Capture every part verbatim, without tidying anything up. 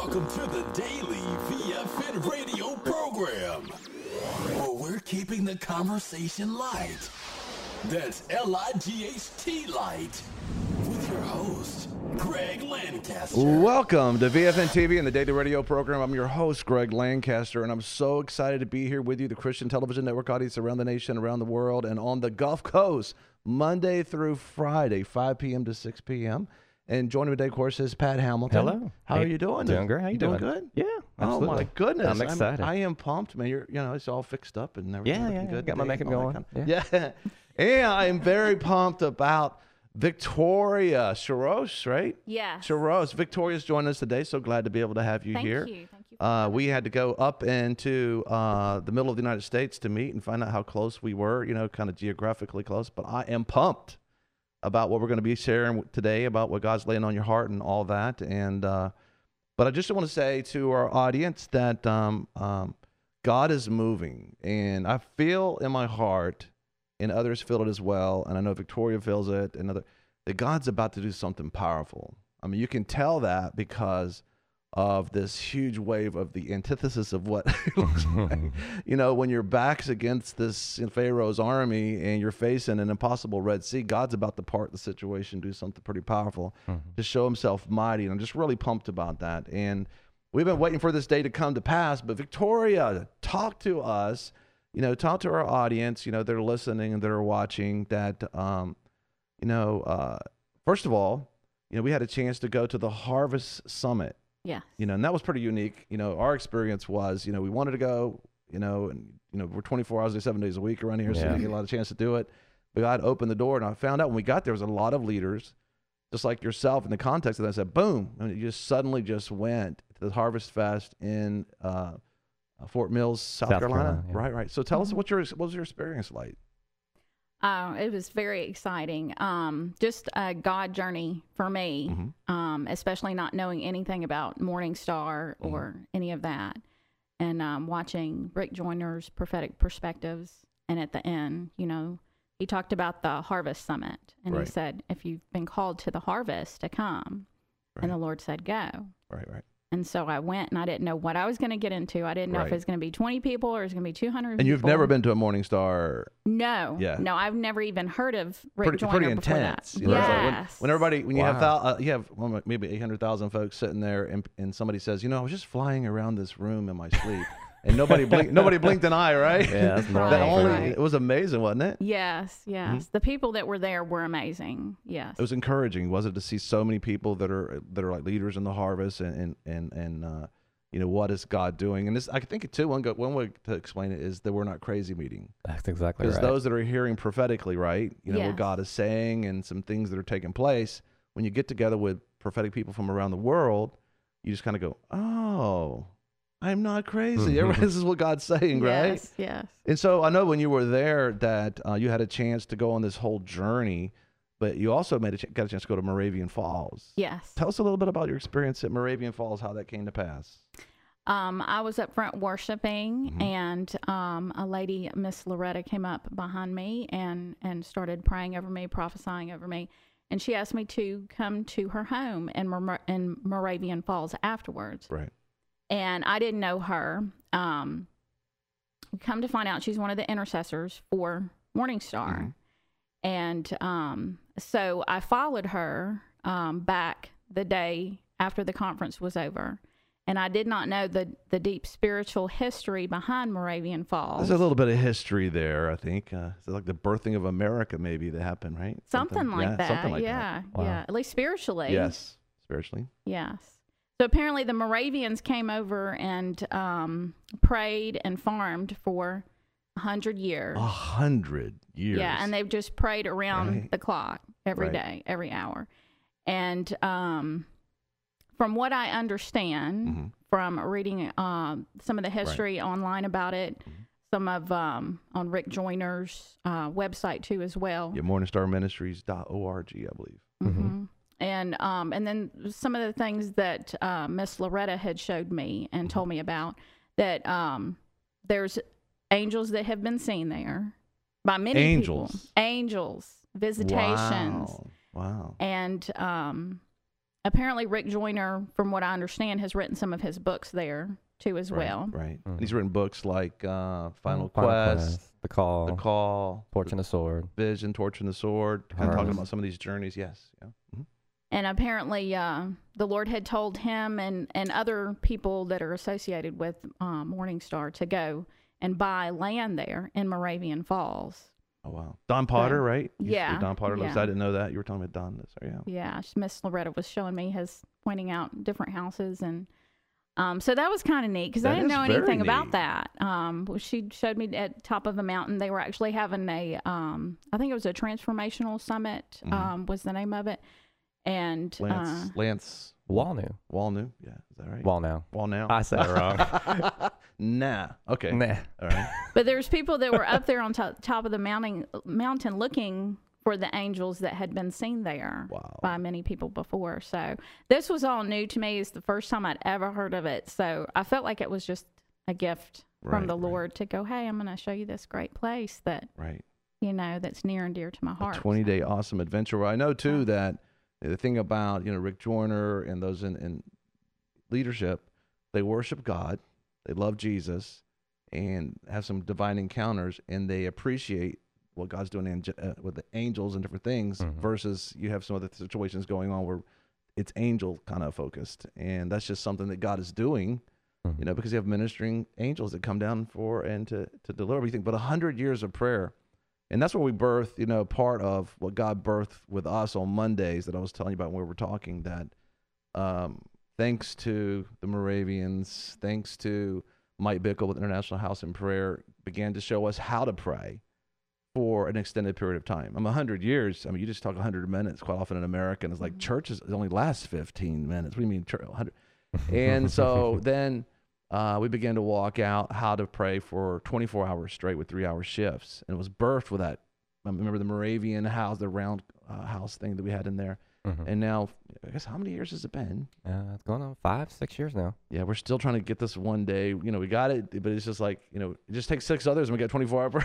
Welcome to the Daily V F N radio program, where we're keeping the conversation light. That's L I G H T light, with your host, Greg Lancaster. Welcome to V F N T V and the Daily Radio program. I'm your host, Greg Lancaster, and I'm so excited to be here with you, the Christian Television Network audience around the nation, around the world, and on the Gulf Coast, Monday through Friday, five p.m. to six p.m., And joining me today, of course, is Pat Hamilton. Hello. How hey, are you doing? Doing great. How you, you doing? doing good? Yeah, absolutely. Oh my goodness! I'm excited. I'm, I am pumped, man. You're, you know, it's all fixed up and everything. Yeah, looking yeah. good. Got my today, makeup all going. that Yeah. yeah. And I am very pumped about Victoria Shiros, right? Yes. Shiros. Victoria's joining us today. So glad to be able to have you Thank here. you. Thank you. for Uh, having we me. had to go up into uh, the middle of the United States to meet and find out how close we were, you know, kind of geographically close. But I am pumped about what we're going to be sharing today, about what God's laying on your heart and all that. And uh, but I just want to say to our audience that um, um, God is moving, and I feel in my heart, and others feel it as well, and I know Victoria feels it, and other, that God's about to do something powerful. I mean, you can tell that because of this huge wave of the antithesis of what it looks like. You know, when your back's against this Pharaoh's army and you're facing an impossible Red Sea, God's about to part the situation, do something pretty powerful Mhm. to show himself mighty. And I'm just really pumped about that. And we've been waiting for this day to come to pass. But Victoria, talk to us, you know, talk to our audience, you know, that are listening and that are watching that, um, you know, uh, first of all, you know, we had a chance to go to the Harvest Summit. Yeah. You know, and that was pretty unique. You know, our experience was, you know, we wanted to go, you know, and, you know, we're twenty-four hours a day, seven days a week around here, so Yeah. we get a lot of chance to do it. But God opened the door, and I found out when we got there was a lot of leaders, just like yourself, in the context of that. I said, boom, and you just suddenly just went to the Harvest Fest in uh, Fort Mills, South, South Carolina. Carolina, yeah. Right, right. So tell us, Mhm. what your what was your experience like? Uh, it was very exciting. Um, just a God journey for me, Mhm. um, especially not knowing anything about Morning Star Mhm. or any of that. And um, watching Rick Joyner's prophetic perspectives. And at the end, you know, he talked about the Harvest Summit. And Right. he said, if you've been called to the harvest, to come. Right. And the Lord said, go. Right, right. And so I went, and I didn't know what I was going to get into. I didn't know Right. if it was going to be twenty people or it was going to be two hundred And you've people. never been to a Morning Star. No. Yeah. No, I've never even heard of Rick Pretty, Joyner pretty before intense. that. You know, it's like when, Yes. when everybody, when you have Wow. thou, uh, you have well, maybe eight hundred thousand folks sitting there, and, and somebody says, you know, I was just flying around this room in my sleep, and nobody blinked, nobody blinked an eye, right? Yeah, that's normal. that Right, only right. it was amazing, wasn't it? Yes, yes. The people that were there were amazing. Yes. It was encouraging, was it, to see so many people that are that are like leaders in the harvest, and and and, and uh, you know, what is God doing? And this, I think too, one go, one way to explain it is that we're not crazy meeting. That's exactly Because right. those that are hearing prophetically, right, you know, what Yes. God is saying and some things that are taking place, when you get together with prophetic people from around the world, you just kind of go, oh, I'm not crazy. Mhm. Everybody, this is what God's saying, right? Yes, yes. And so I know when you were there that uh, you had a chance to go on this whole journey, but you also made a ch- got a chance to go to Moravian Falls. Yes. Tell us a little bit about your experience at Moravian Falls, how that came to pass. Um, I was up front worshiping, Mhm. and um, a lady, Miss Loretta, came up behind me and, and started praying over me, prophesying over me. And she asked me to come to her home in, Mor- in Moravian Falls afterwards. Right. And I didn't know her. Um, come to find out, she's one of the intercessors for Morning Star. Mhm. And um, so I followed her um, back the day after the conference was over. And I did not know the, the deep spiritual history behind Moravian Falls. There's a little bit of history there, I think. Uh, it's like the birthing of America, maybe, that happened, right? something, like yeah, that. Something like yeah, Wow. yeah. At least spiritually. that. Yes, spiritually. Yes. So apparently the Moravians came over and um, prayed and farmed for a hundred years. A hundred years. Yeah, and they've just prayed around Right. the clock every Right. day, every hour. And um, from what I understand Mhm. from reading um, some of the history online about it, Mhm. some of um, on Rick Joyner's uh, website too as well. Yeah, morningstar ministries dot org, I believe. hmm And um, and then some of the things that uh, Miss Loretta had showed me and told me about, that um, there's angels that have been seen there by many Angels. people. Angels, visitations, Wow. Wow. and um, apparently Rick Joyner, from what I understand, has written some of his books there too as Right, well. Right. Mhm. And he's written books like uh, Final, Final Quest, The Call, The Call, Torch and the Sword. Vision, Torch and the Sword, kind of talking Hearts. about some of these journeys. Yes. Yeah. Mhm. And apparently, uh, the Lord had told him and, and other people that are associated with uh, Morningstar to go and buy land there in Moravian Falls. Oh, wow. Don Potter, So, right? You yeah, say Don Potter lives. yeah. I didn't know that. You were telling me Don this. Oh, yeah. Yeah, Miss Loretta was showing me his, pointing out different houses. And um, so that was kind of neat because I That didn't is know very anything about neat. that. Um, well, she showed me at top of a mountain. They were actually having a, um, I think it was a transformational summit Mhm. um, was the name of it. And Lance, uh, Lance Walnu. Walnu. Yeah. Is that right? Walnow. Walnow. I said it wrong. Nah. Okay. Nah. All right. But there's people that were up there on top, top of the mountain, mountain looking for the angels that had been seen there Wow. by many people before. So this was all new to me. It's the first time I'd ever heard of it. So I felt like it was just a gift Right, from the right. Lord to go, hey, I'm going to show you this great place that, Right. you know, that's near and dear to my heart. A twenty-day awesome adventure. Well, I know, too, Yeah. that the thing about, you know, Rick Joyner and those in, in leadership, they worship God, they love Jesus, and have some divine encounters, and they appreciate what God's doing in, uh, with the angels and different things Mhm. versus you have some other situations going on where it's angel kind of focused. And that's just something that God is doing, Mhm. you know, because you have ministering angels that come down for and to, to deliver everything. But a hundred years of prayer. And that's where we birth, you know, part of what God birthed with us on Mondays that I was telling you about when we were talking, that um, thanks to the Moravians, thanks to Mike Bickle with International House in Prayer, began to show us how to pray for an extended period of time. I'm one hundred years. I mean, you just talk one hundred minutes quite often in America, and it's like churches only last fifteen minutes. What do you mean church, one hundred? And so then uh, we began to walk out how to pray for twenty-four hours straight with three-hour shifts. And it was birthed with that. I remember the Moravian house, the round uh, house thing that we had in there. Mhm. And now, I guess, how many years has it been? Uh, it's going on five, six years now. Yeah, we're still trying to get this one day. You know, we got it, but it's just like, you know, it just takes six others and we got twenty-four hour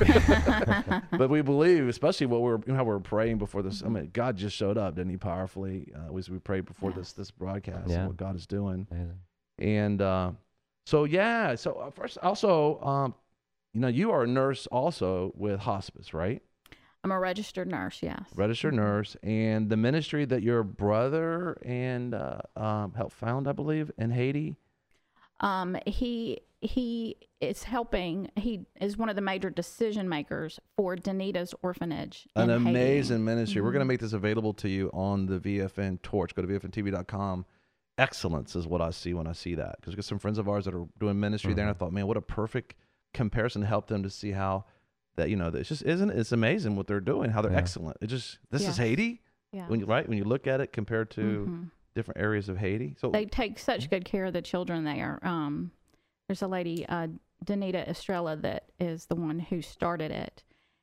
prayer. But we believe, especially what we're, you know, how we're praying before this. I mean, God just showed up, didn't he, powerfully, uh, as we prayed before Yes. this this broadcast Yeah. and what God is doing. Amazing. And uh, so, yeah, so uh, first, also, um, you know, you are a nurse also with hospice, right? I'm a registered nurse, yes. Registered nurse, and the ministry that your brother and uh, um, helped found, I believe, in Haiti. Um, he he is helping. He is one of the major decision makers for Danita's orphanage. An in Haiti. amazing ministry. We're going to Mhm. make this available to you on the V F N Torch. Go to V F N T V dot com. Excellence is what I see when I see that. Because we got some friends of ours that are doing ministry there, and I Mhm. thought, man, what a perfect comparison to help them to see how that, you know, that it's just isn't it's amazing what they're doing, how they're Yeah. excellent. It just this is Yes. Haiti Yeah. when you right when you look at it compared to Mhm. different areas of Haiti. So They take such good care of the children there. Um, there's a lady, uh, Danita Estrella, that is the one who started it.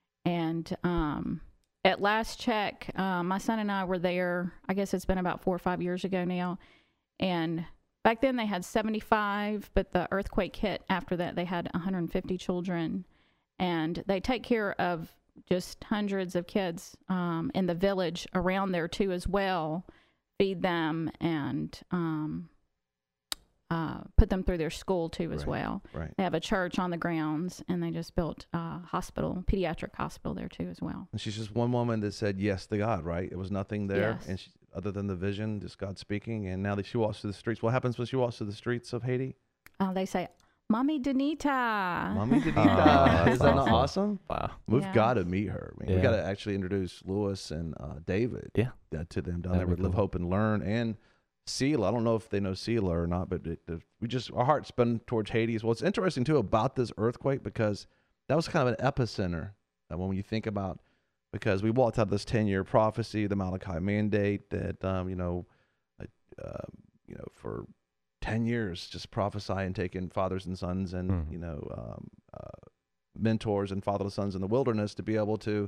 And um, at last check, uh, my son and I were there. I guess it's been about four or five years ago now. And back then they had seventy-five, but the earthquake hit after that. They had one hundred fifty children. And they take care of just hundreds of kids um, in the village around there, too, as well. Feed them and um, uh, put them through their school too as Right. well. right. They have a church on the grounds, and they just built a hospital, pediatric hospital there too as well. And she's just one woman that said yes to God, right? It was nothing there, Yes. and she, other than the vision, just God speaking. And now that she walks through the streets, what happens when she walks through the streets of Haiti? Uh, they say, "Mommy Danita." Mommy Oh, Danita. that's Is that not awesome. awesome? Wow. We've Yeah. got to meet her. Man. We Yeah. got to actually introduce Lewis and uh, David Yeah. uh, to them down That'd there be with Live, cool. Hope, and Learn. And Sela. I don't know if they know Sela or not, but it, it, we just, our heart's been towards Haiti as well. It's interesting, too, about this earthquake because that was kind of an epicenter uh, when you think about, because we walked out this ten-year prophecy, the Malachi mandate that, um, you know, uh, uh, you know, for ten years, just prophesy and taking fathers and sons and, Mhm. you know, um, uh, mentors and fatherless sons in the wilderness to be able to,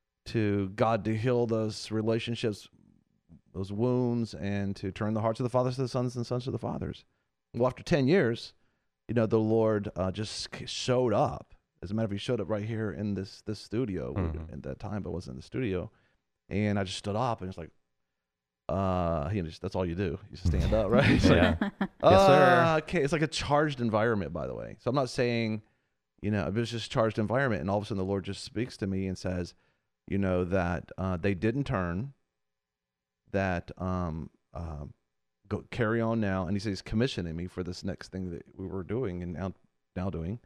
to God to heal those relationships, those wounds, and to turn the hearts of the fathers to the sons and sons to the fathers. Well, after ten years, you know, the Lord uh, just showed up. As a matter of fact, he showed up right here in this this studio Mhm. at that time, but it wasn't in the studio. And I just stood up and it's like, uh, Uh, he just, that's all you do. You just stand up, right? It's Yeah. like, Yes, uh, sir. okay. It's like a charged environment, by the way. So I'm not saying, you know, it was just charged environment, and all of a sudden the Lord just speaks to me and says, you know, that uh, they didn't turn, that um, um, go carry on now, and he says he's commissioning me for this next thing that we were doing and now now doing,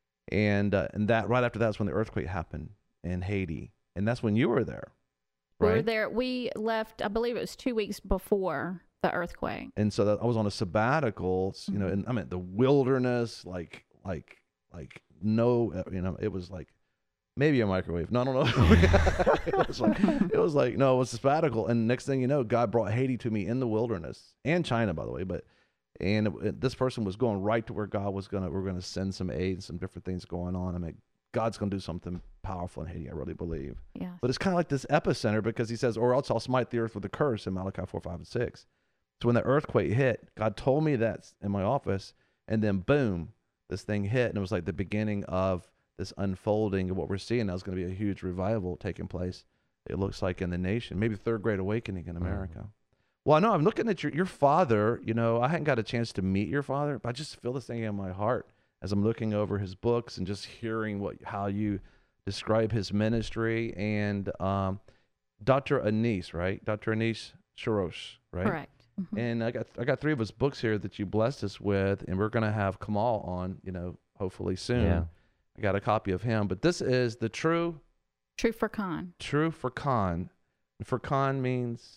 and uh, and that right after that's when the earthquake happened in Haiti, and that's when you were there, We right? were there. We left, I believe it was two weeks before the earthquake. And so that I was on a sabbatical, you know, Mhm. and I'm in the wilderness, like like like no, uh, you know, it was like maybe a microwave. No, I don't know. it was like it was like no, it was a sabbatical, and next thing you know, God brought Haiti to me in the wilderness, and China, by the way, but. And it, it- this person was going right to where God was gonna. We're gonna send some aid and some different things going on. I mean, God's gonna do something powerful in Haiti. I really believe. Yes. But it's kind of like this epicenter because He says, "Or else I'll smite the earth with a curse" in Malachi four, five, and six. So when the earthquake hit, God told me that in my office, and then boom, this thing hit, and it was like the beginning of this unfolding of what we're seeing. Now is going to be a huge revival taking place. It looks like in the nation, maybe third great awakening in America. Mhm. Well, I know I'm looking at your your father. You know, I hadn't got a chance to meet your father, but I just feel this thing in my heart as I'm looking over his books and just hearing what how you describe his ministry. And um, Doctor Anise, right? Doctor Anise Sharosh, right? Correct. Mhm. And I got I got three of his books here that you blessed us with, and we're gonna have Kamal on, you know, hopefully soon. Yeah. I got a copy of him, but this is the true True for con. true Furqan. Furqan means.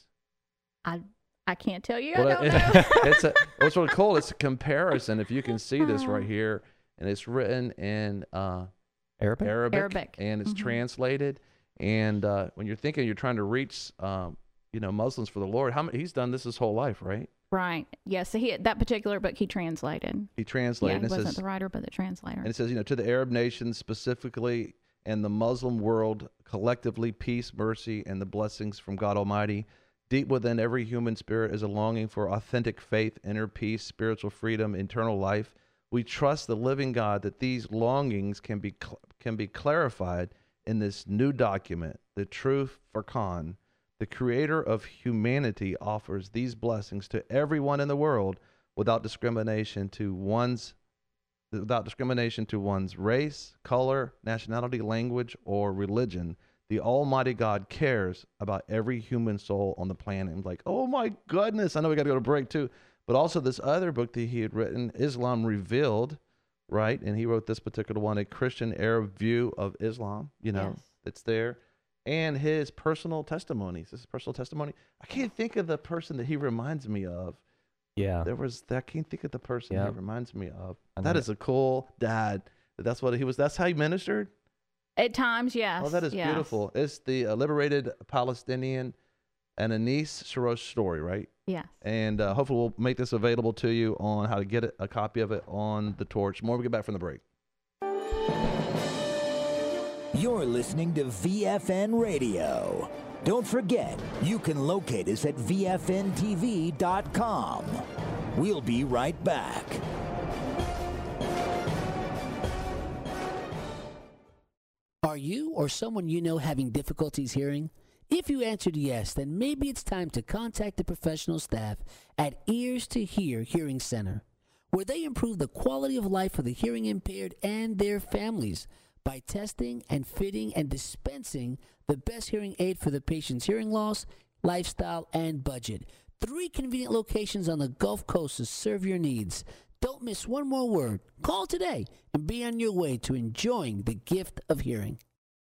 I I can't tell you. Well, I don't it- know. it's a what's really cool. It's a comparison. If you can see this right Uh. here, and it's written in uh, Arabic? Arabic, Arabic. and it's Mhm. translated. And uh, when you're thinking you're trying to reach, um, you know, Muslims for the Lord, how many, he's done this his whole life, right? Right. Yes. So he that particular book he translated. He Yeah, translated. he and it wasn't says, the writer, but the translator. and it says, you know, to the Arab nations specifically and the Muslim world collectively, peace, mercy, and the blessings from God Almighty. Deep within every human spirit is a longing for authentic faith, inner peace, spiritual freedom, eternal life. We trust the living God that these longings can be cl- can be clarified in this new document, the Truth Furqan. The Creator of humanity offers these blessings to everyone in the world without discrimination to one's without discrimination to one's race, color, nationality, language, or religion. The Almighty God cares about every human soul on the planet. I'm like, oh my goodness. I know we got to go to break too. But also this other book that he had written, Islam Revealed, right? And he wrote this particular one, A Christian Arab View of Islam, you know, Yes. it's there. And his personal testimonies. This is personal testimony. I can't think of the person that he reminds me of. Yeah. There was, I can't think of the person Yeah. he reminds me of. I know That that- is a cool dad. That's what he was, that's how he ministered? At times, yes. Oh, that is yes. beautiful. It's the uh, liberated Palestinian and Anise Sharosh story, right? Yes. And uh, hopefully we'll make this available to you on how to get it, a copy of it on the Torch. More when we get back from the break. You're listening to V F N Radio. Don't forget, you can locate us at V F N T V dot com. We'll be right back. Are you or someone you know having difficulties hearing? If you answered yes, then maybe it's time to contact the professional staff at Ears to Hear Hearing Center, where they improve the quality of life for the hearing impaired and their families by testing and fitting and dispensing the best hearing aid for the patient's hearing loss, lifestyle, and budget. Three convenient locations on the Gulf Coast to serve your needs. Don't miss one more word. Call today and be on your way to enjoying the gift of hearing.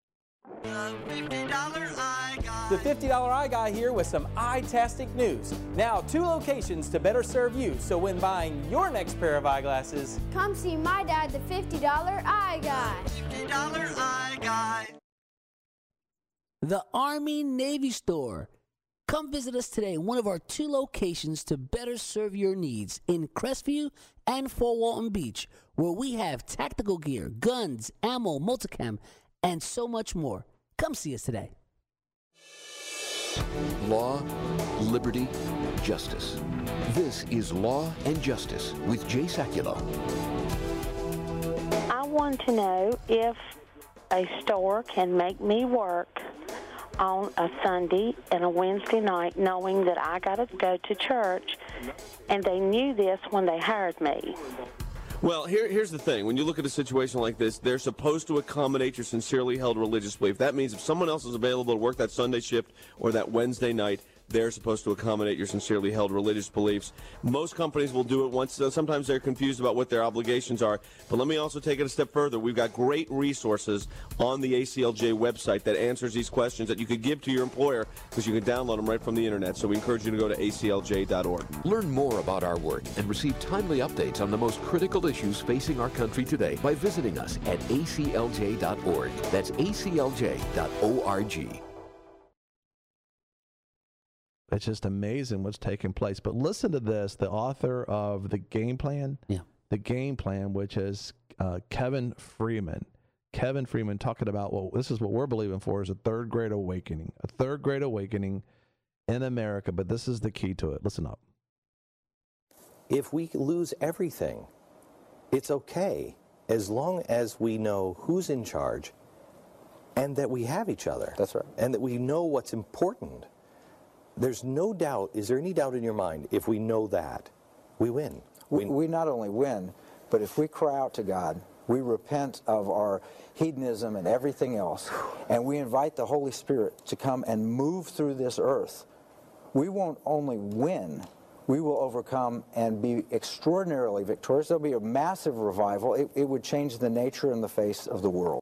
The fifty dollar Eye Guy here with some eye-tastic news. Now, two locations to better serve you, so when buying your next pair of eyeglasses, Come see my dad, the fifty dollar Eye Guy. fifty dollar Eye Guy. The Army Navy Store. Come visit us today in one of our two locations to better serve your needs in Crestview and Fort Walton Beach, where we have tactical gear, guns, ammo, multicam, and so much more. Come see us today. Law, liberty, justice. This is Law and Justice with Jay Sekulow. I want to know if a store can make me work on a Sunday and a Wednesday night knowing that I got to go to church, and they knew this when they hired me. Well, here, here's the thing. When you look at a situation like this, they're supposed to accommodate your sincerely held religious belief. That means if someone else is available to work that Sunday shift or that Wednesday night, they're supposed to accommodate your sincerely held religious beliefs. Most companies will do it once. Uh, sometimes they're confused about what their obligations are. But let me also take it a step further. We've got great resources on the A C L J website that answers these questions that you could give to your employer because you can download them right from the internet. So we encourage you to go to A C L J dot org. Learn more about our work and receive timely updates on the most critical issues facing our country today by visiting us at A C L J dot org. That's A C L J dot org. It's just amazing what's taking place. But listen to this, the author of The Game Plan, yeah. The Game Plan, which is uh, Kevin Freeman. Kevin Freeman talking about, well, this is what we're believing for, is a third great awakening, a third great awakening in America. But this is the key to it. Listen up. If we lose everything, it's okay as long as we know who's in charge and that we have each other. That's right. And that we know what's important. There's no doubt, is there any doubt in your mind, if we know that, we win? We, we not only win, but if we cry out to God, we repent of our hedonism and everything else, and we invite the Holy Spirit to come and move through this earth, we won't only win, we will overcome and be extraordinarily victorious. There'll be a massive revival. It, it would change the nature and the face of the world.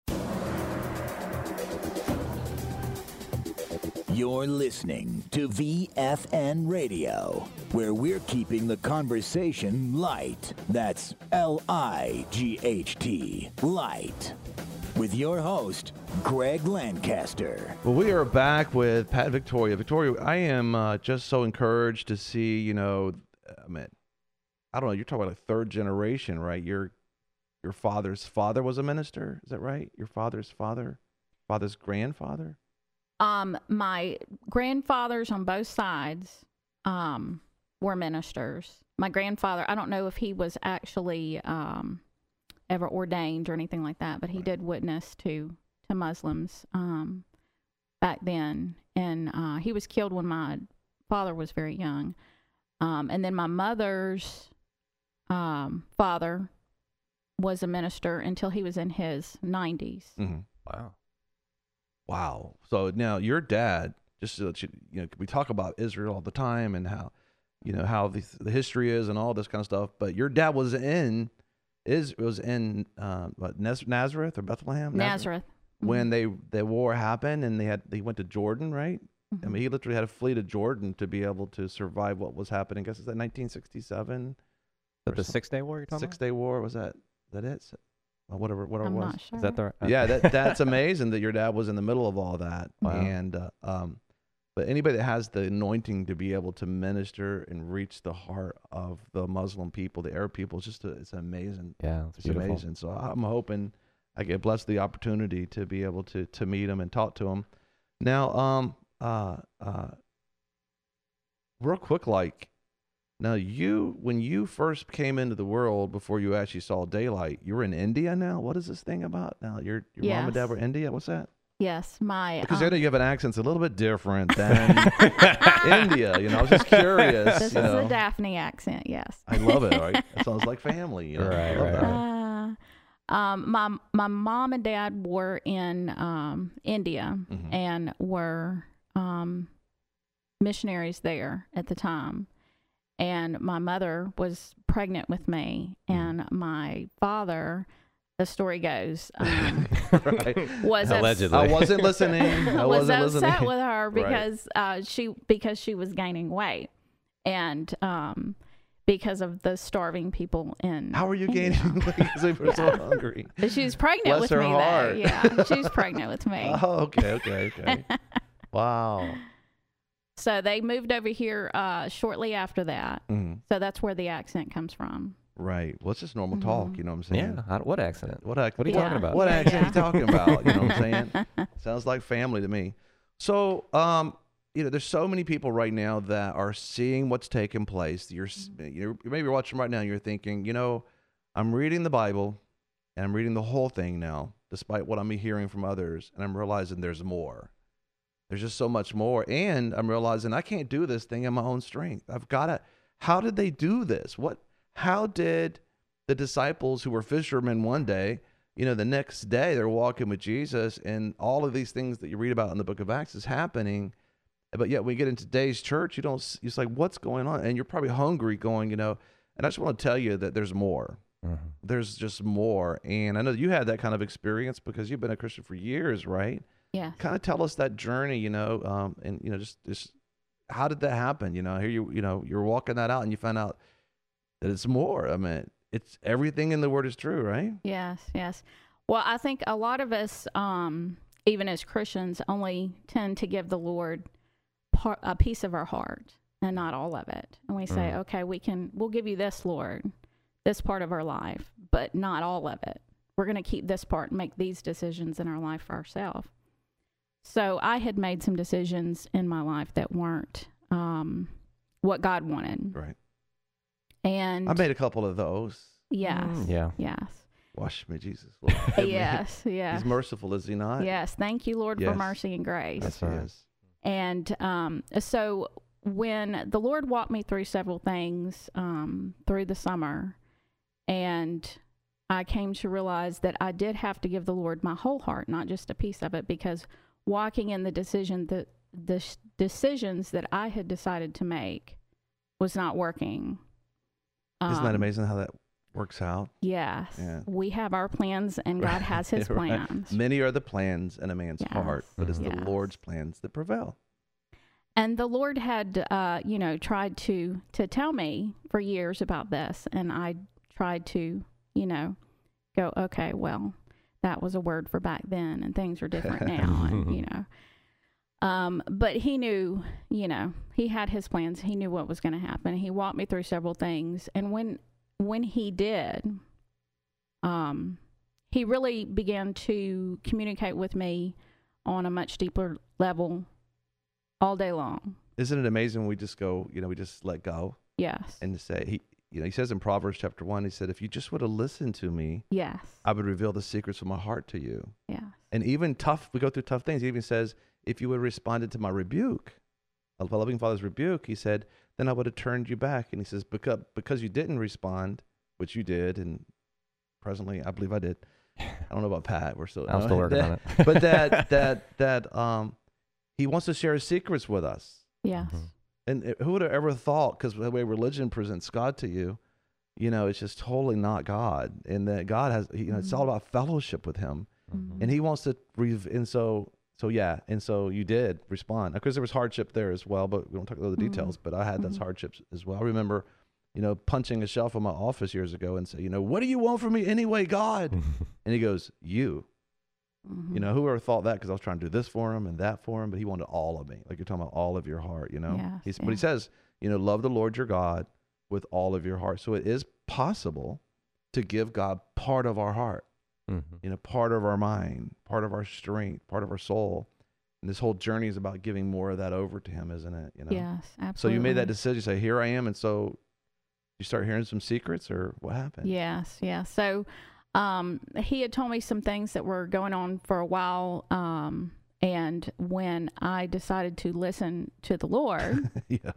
You're listening to V F N Radio, where we're keeping the conversation light. That's L I G H T, light. With your host, Greg Lancaster. Well, we are back with Pat Victoria. Victoria, I am uh, just so encouraged to see, you know, I mean, I don't know, you're talking about like third generation, right? Your your father's father was a minister, is that right? Your father's father, father's grandfather? Um, my grandfathers on both sides um, were ministers. My grandfather, I don't know if he was actually um, ever ordained or anything like that, but he did witness to to Muslims um, back then. And uh, he was killed when my father was very young. Um, and then my mother's um, father was a minister until he was in his nineties. Mm-hmm. Wow. Wow. So now your dad, just so that you, you know, we talk about Israel all the time and how, you know, how the, the history is and all this kind of stuff. But your dad was in, is was in uh, what, Nazareth or Bethlehem? Nazareth. When they the war happened and they had they went to Jordan, right? Mm-hmm. I mean, he literally had to flee to Jordan to be able to survive what was happening. I guess is that nineteen sixty-seven? The Six Day War you're talking Six Day War, was that that it? Or whatever, whatever I'm it was. not sure. Is that the? Uh, Yeah, that that's amazing that your dad was in the middle of all that. Wow. And uh, um, but anybody that has the anointing to be able to minister and reach the heart of the Muslim people, the Arab people, it's just a, it's amazing. Yeah, it's it's beautiful. amazing. So I'm hoping I get blessed the opportunity to be able to to meet him and talk to him. Now, um, uh, uh, real quick, like. Now, you, when you first came into the world before you actually saw daylight, you were in India now? What is this thing about now? Your your mom and dad Yes. were in India? What's that? Yes, my Because um, I know you have an accent that's a little bit different than India. You know, I was just curious. this you is know. a Daphne accent. Yes, I love it. Right? It sounds like family. You know? I Right, love right, that. right. Uh, um, my my mom and dad were in um, India Mhm. and were um, missionaries there at the time. And my mother was pregnant with me, and my father, the story goes, um, Right. was ups- Allegedly. I wasn't listening. I was wasn't upset listening. with her Right. because uh, she because she was gaining weight, and um, because of the starving people in. How are you India. gaining weight? Because they were so hungry. But she was pregnant Bless with her me, heart. though. Yeah, she was pregnant with me. Oh, okay, okay, okay. Wow. So they moved over here uh, shortly after that. Mhm. So that's where the accent comes from. Right. Well, it's just normal talk. You know what I'm saying? Yeah. I, what accident? What ac- What are you Yeah. talking about? What Yeah, accent yeah. are you talking about? You know what I'm saying? Sounds like family to me. So, um, you know, there's so many people right now that are seeing what's taking place. You're, s- you're maybe you're watching right now and you're thinking, you know, I'm reading the Bible and I'm reading the whole thing now, despite what I'm hearing from others, and I'm realizing there's more. There's just so much more. And I'm realizing I can't do this thing in my own strength. I've got to, how did they do this? What, how did the disciples who were fishermen one day, you know, the next day they're walking with Jesus, and all of these things that you read about in the book of Acts is happening. But yet when you get into today's church, you don't, it's like, what's going on? And you're probably hungry going, you know, and I just want to tell you that there's more. Mm-hmm. There's just more. And I know you had that kind of experience because you've been a Christian for years, right? Yeah. Kind of tell us that journey, you know, um, and, you know, just, just how did that happen? You know, here you, you know, you're walking that out and you find out that it's more. I mean, it's everything in the word is true, right? Yes, yes. Well, I think a lot of us, um, even as Christians, only tend to give the Lord part, a piece of our heart and not all of it. And we say, Mm. okay, we can, we'll give you this, Lord, this part of our life, but not all of it. We're going to keep this part and make these decisions in our life for ourselves. So I had made some decisions in my life that weren't um, what God wanted. Right. And I made a couple of those. yes, Mm, yeah. yes, Wash me, Jesus. Lord, forgive me. yes, yes. He's merciful, is he not? Yes, thank you, Lord, for Yes. mercy and grace. Yes, That's he right. is. And um, so when the Lord walked me through several things um, through the summer, and I came to realize that I did have to give the Lord my whole heart, not just a piece of it, because walking in the decision that the sh- decisions that I had decided to make was not working. Isn't that Um, amazing how that works out? Yes. Yeah. We have our plans, and God has his Right. plans. Many are the plans in a man's Yes. heart, but it's Yes. the Lord's plans that prevail. And the Lord had, uh, you know, tried to to tell me for years about this, and I tried to, you know, go, okay, well, that was a word for back then, and things are different now, and you know. Um, but he knew, you know, he had his plans. He knew what was going to happen. He walked me through several things, and when when he did, um, he really began to communicate with me on a much deeper level all day long. Isn't it amazing when we just go, you know, we just let go Yes. and say, he, you know, he says in Proverbs chapter one, he said, if you just would have listened to me, Yes. I would reveal the secrets of my heart to you. Yes. And even tough, we go through tough things. He even says, if you would have responded to my rebuke, a loving father's rebuke, he said, then I would have turned you back. And he says, because, because you didn't respond, which you did, and presently I believe I did. I don't know about Pat. We're still, I'm still working that, on it. but that, that, that, um, he wants to share his secrets with us. Yes. Mhm. And it- who would have ever thought, because the way religion presents God to you, you know, it's just totally not God. And that God has, you know, it's all about fellowship with him. Mhm. And he wants to, rev- and so, so yeah, and so you did respond. Of course, there was hardship there as well, but we don't talk about the Mhm. details. But I had those Mhm. hardships as well. I remember, you know, punching a shelf in my office years ago and say, you know, what do you want from me anyway, God? And he goes, you. Mhm. You know, whoever thought that, because I was trying to do this for him and that for him, but he wanted all of me. Like you're talking about all of your heart, you know? Yes, He's, But he yeah. says, you know, love the Lord your God with all of your heart. So it is possible to give God part of our heart, Mhm. you know, part of our mind, part of our strength, part of our soul. And this whole journey is about giving more of that over to him, isn't it? You know? Yes, absolutely. So you made that decision, you say, here I am. And so you start hearing some secrets, or what happened? Yes, yes. So um, he had told me some things that were going on for a while. Um, and when I decided to listen to the Lord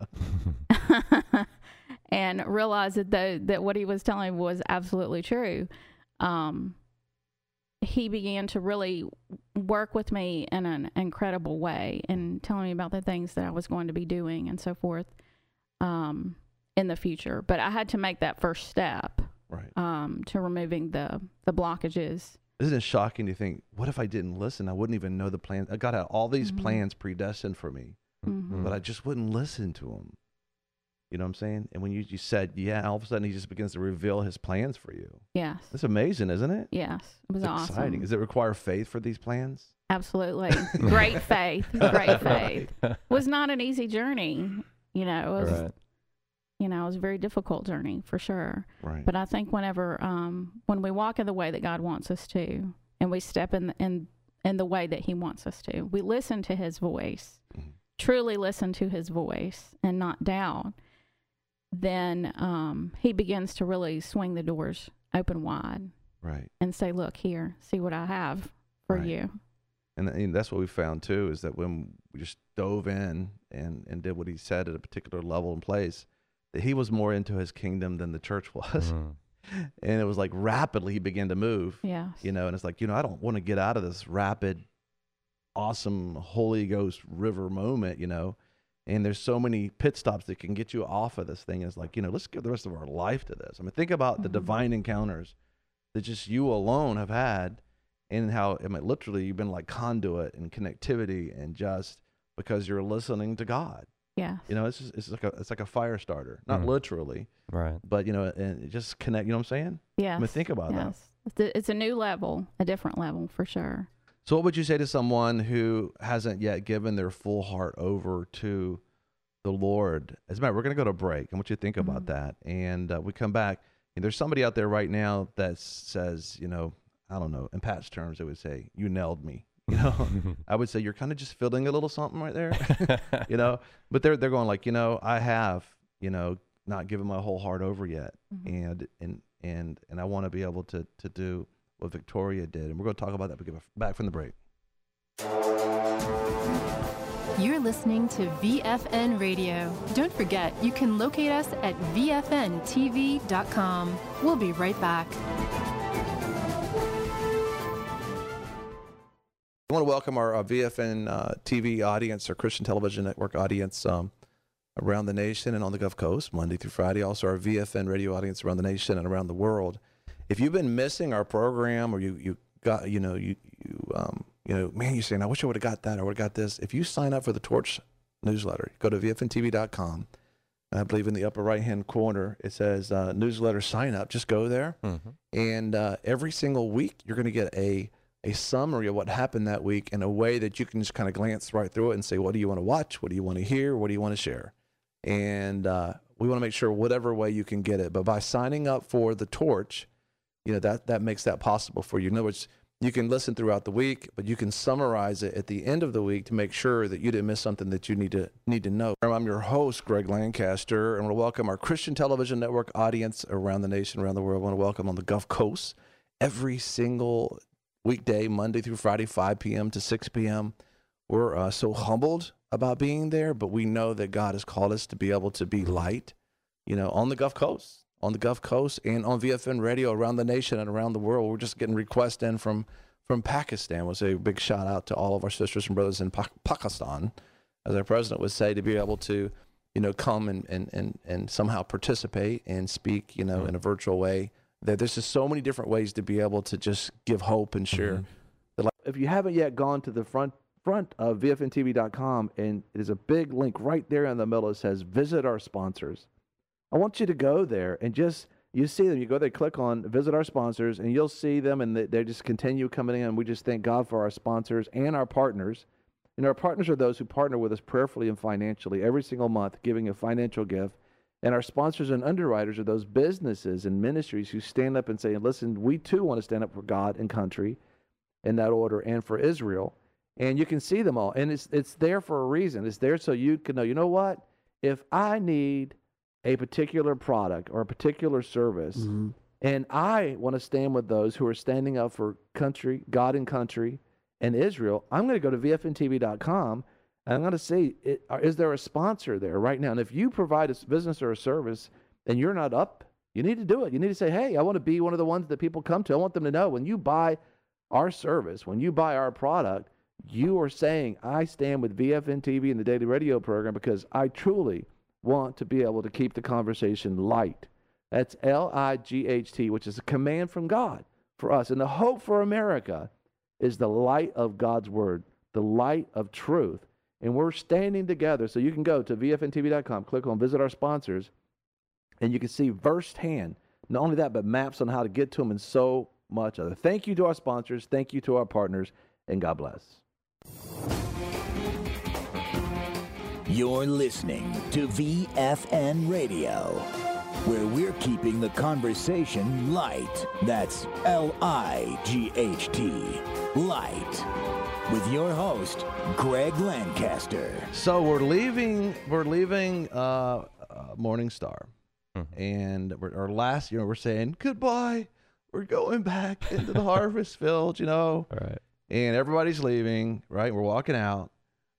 Yeah. and realized that, the, that what he was telling me was absolutely true, um, he began to really work with me in an incredible way and telling me about the things that I was going to be doing and so forth um, in the future. But I had to make that first step. Right. Um, to removing the, the blockages. Isn't it shocking to think, what if I didn't listen? I wouldn't even know the plans. God had all these Mhm. plans predestined for me, Mhm. but I just wouldn't listen to him. You know what I'm saying? And when you, you said, yeah, all of a sudden he just begins to reveal his plans for you. Yes. That's amazing, isn't it? Yes. It was It's awesome. exciting. Does it require faith for these plans? Absolutely. Great faith. Great faith. It was not an easy journey. You know, it was, Right. you know, it was a very difficult journey for sure. Right. But I think whenever, um, when we walk in the way that God wants us to, and we step in, in, in the way that he wants us to, we listen to his voice, Mhm. truly listen to his voice and not doubt, then um, he begins to really swing the doors open wide Right. and say, look here, see what I have for Right. you. And, and that's what we found too, is that when we just dove in and, and did what he said at a particular level and place, that he was more into his kingdom than the church was. Mm. And it was like rapidly he began to move. Yeah. You know, and it's like, you know, I don't want to get out of this rapid, awesome Holy Ghost river moment, you know. And there's so many pit stops that can get you off of this thing. It's like, you know, let's give the rest of our life to this. I mean, think about mm-hmm. the divine encounters that just you alone have had, and how, I mean, literally you've been like conduit and connectivity, and just because you're listening to God. Yeah. You know, it's just, it's like a it's like a fire starter, not mm. literally, right? But you know, and it just connect. You know what I'm saying? Yeah. I mean, think about yes. that. It's a, it's a new level, a different level for sure. So, what would you say to someone who hasn't yet given their full heart over to the Lord? As a matter, we're going to go to a break. I want you to think mm-hmm. about that, and uh, we come back. And there's somebody out there right now that says, you know, I don't know, in Pat's terms, they would say, "You nailed me." You know, I would say you're kind of just feeling a little something right there, you know, but they're, they're going like, you know, I have, you know, not given my whole heart over yet. Mm-hmm. And, and, and, and I want to be able to, to do what Victoria did. And we're going to talk about that. We'll get back from the break. You're listening to V F N Radio. Don't forget, you can locate us at V F N T V dot com. We'll be right back. I want to welcome our uh, V F N uh, T V audience, our Christian Television Network audience um, around the nation and on the Gulf Coast, Monday through Friday. Also, our V F N radio audience around the nation and around the world. If you've been missing our program, or you you got you know you you um you know man, you're saying, I wish I would have got that, or would have got this. If you sign up for the Torch newsletter, go to V F N T V dot com. I believe in the upper right hand corner it says uh, newsletter sign up. Just go there, mm-hmm. and uh, every single week you're going to get a a summary of what happened that week in a way that you can just kind of glance right through it and say, what do you want to watch? What do you want to hear? What do you want to share? And uh, we want to make sure whatever way you can get it. But by signing up for the Torch, you know, that, that makes that possible for you. In other words, you can listen throughout the week, but you can summarize it at the end of the week to make sure that you didn't miss something that you need to need to know. I'm your host, Greg Lancaster, and I want to welcome our Christian Television Network audience around the nation, around the world. I want to welcome on the Gulf Coast every single weekday, Monday through Friday, five p.m. to six p.m. We're uh, so humbled about being there, but we know that God has called us to be able to be light, you know, on the Gulf Coast, on the Gulf Coast and on V F N radio around the nation and around the world. We're just getting requests in from, from Pakistan. We'll say a big shout out to all of our sisters and brothers in pa- Pakistan, as our president would say, to be able to, you know, come and, and, and, and somehow participate and speak, you know, mm-hmm. in a virtual way. There's just so many different ways to be able to just give hope and share. Mm-hmm. The life. If you haven't yet gone to the front front of V F N T V dot com, and there's a big link right there in the middle that says visit our sponsors. I want you to go there and just, you see them, you go there, click on visit our sponsors, and you'll see them, and they, they just continue coming in. We just thank God for our sponsors and our partners. And our partners are those who partner with us prayerfully and financially every single month, giving a financial gift. And our sponsors and underwriters are those businesses and ministries who stand up and say, listen, we too want to stand up for God and country in that order, and for Israel. And you can see them all. And it's it's there for a reason. It's there so you can know, you know what? If I need a particular product or a particular service, mm-hmm. and I want to stand with those who are standing up for country, God and country, and Israel, I'm going to go to V F N T V dot com. And I'm going to say, it, is there a sponsor there right now? And if you provide a business or a service and you're not up, you need to do it. You need to say, hey, I want to be one of the ones that people come to. I want them to know when you buy our service, when you buy our product, you are saying, I stand with V F N T V and the Daily Radio program because I truly want to be able to keep the conversation light. That's L I G H T, which is a command from God for us. And the hope for America is the light of God's word, the light of truth. And we're standing together. So you can go to V F N T V dot com, click on Visit Our Sponsors, and you can see firsthand, not only that, but maps on how to get to them and so much other. Thank you to our sponsors. Thank you to our partners, and God bless. You're listening to V F N Radio, where we're keeping the conversation light. That's L I G H T, light. With your host, Greg Lancaster. So we're leaving. We're leaving uh, uh, Morning Star, mm-hmm. and we're, our last. You know, we're saying goodbye. We're going back into the harvest field. You know, all right. and everybody's leaving, right? We're walking out.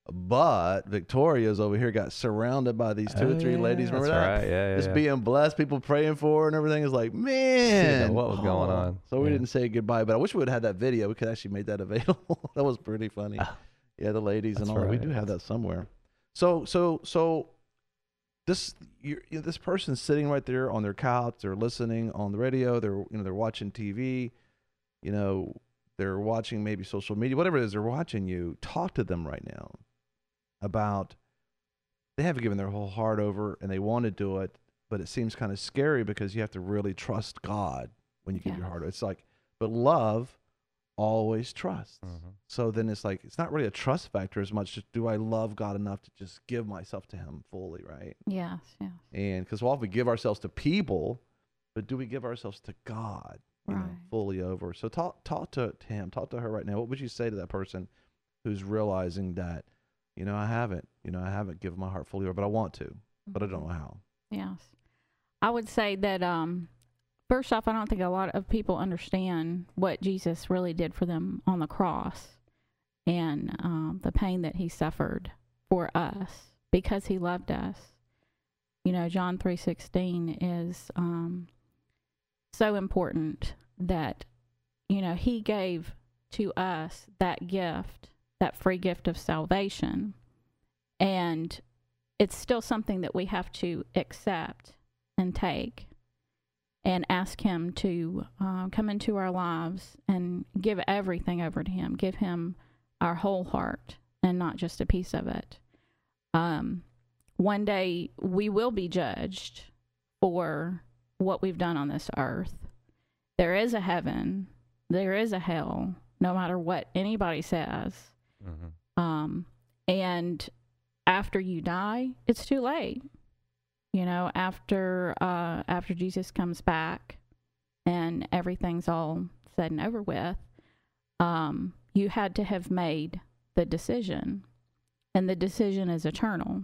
But Victoria's over here got surrounded by these two Oh, or three yeah, ladies. Remember that's that? right. Yeah, yeah, Just yeah. being blessed, people praying for her and everything. Is like, man, know what was going on. So we Yeah. didn't say goodbye, but I wish we would have had that video. We could actually made that available. That was pretty funny. Yeah, the ladies That's and all that. We right. do have that somewhere. So, so, so this you're, you know, this person's sitting right there on their couch. They're listening on the radio. They're you know they're watching T V. You know they're watching maybe social media, whatever it is. They're watching you. Talk to them right now about they haven't given their whole heart over and they want to do it, but it seems kind of scary because you have to really trust God when you give Yeah. your heart. It's like, but love always trusts. Mm-hmm. So then it's like, it's not really a trust factor as much as do I love God enough to just give myself to him fully, right? Yes, yes. And because we'll often give ourselves to people, but do we give ourselves to God, you know, Right. fully over? So talk, talk to, to him, talk to her right now. What would you say to that person who's realizing that, you know, I haven't, you know, I haven't given my heart fully over, but I want to, but I don't know how. Yes. I would say that, um, first off, I don't think a lot of people understand what Jesus really did for them on the cross and um, the pain that he suffered for us because he loved us. You know, John three sixteen is um, so important that, you know, he gave to us that gift, that free gift of salvation. And it's still something that we have to accept and take and ask him to uh, come into our lives and give everything over to him, give him our whole heart and not just a piece of it. Um, one day we will be judged for what we've done on this earth. There is a heaven, there is a hell, no matter what anybody says. Mm-hmm. Um, and after you die, it's too late. You know, after uh, after Jesus comes back and everything's all said and over with, um, you had to have made the decision, and the decision is eternal.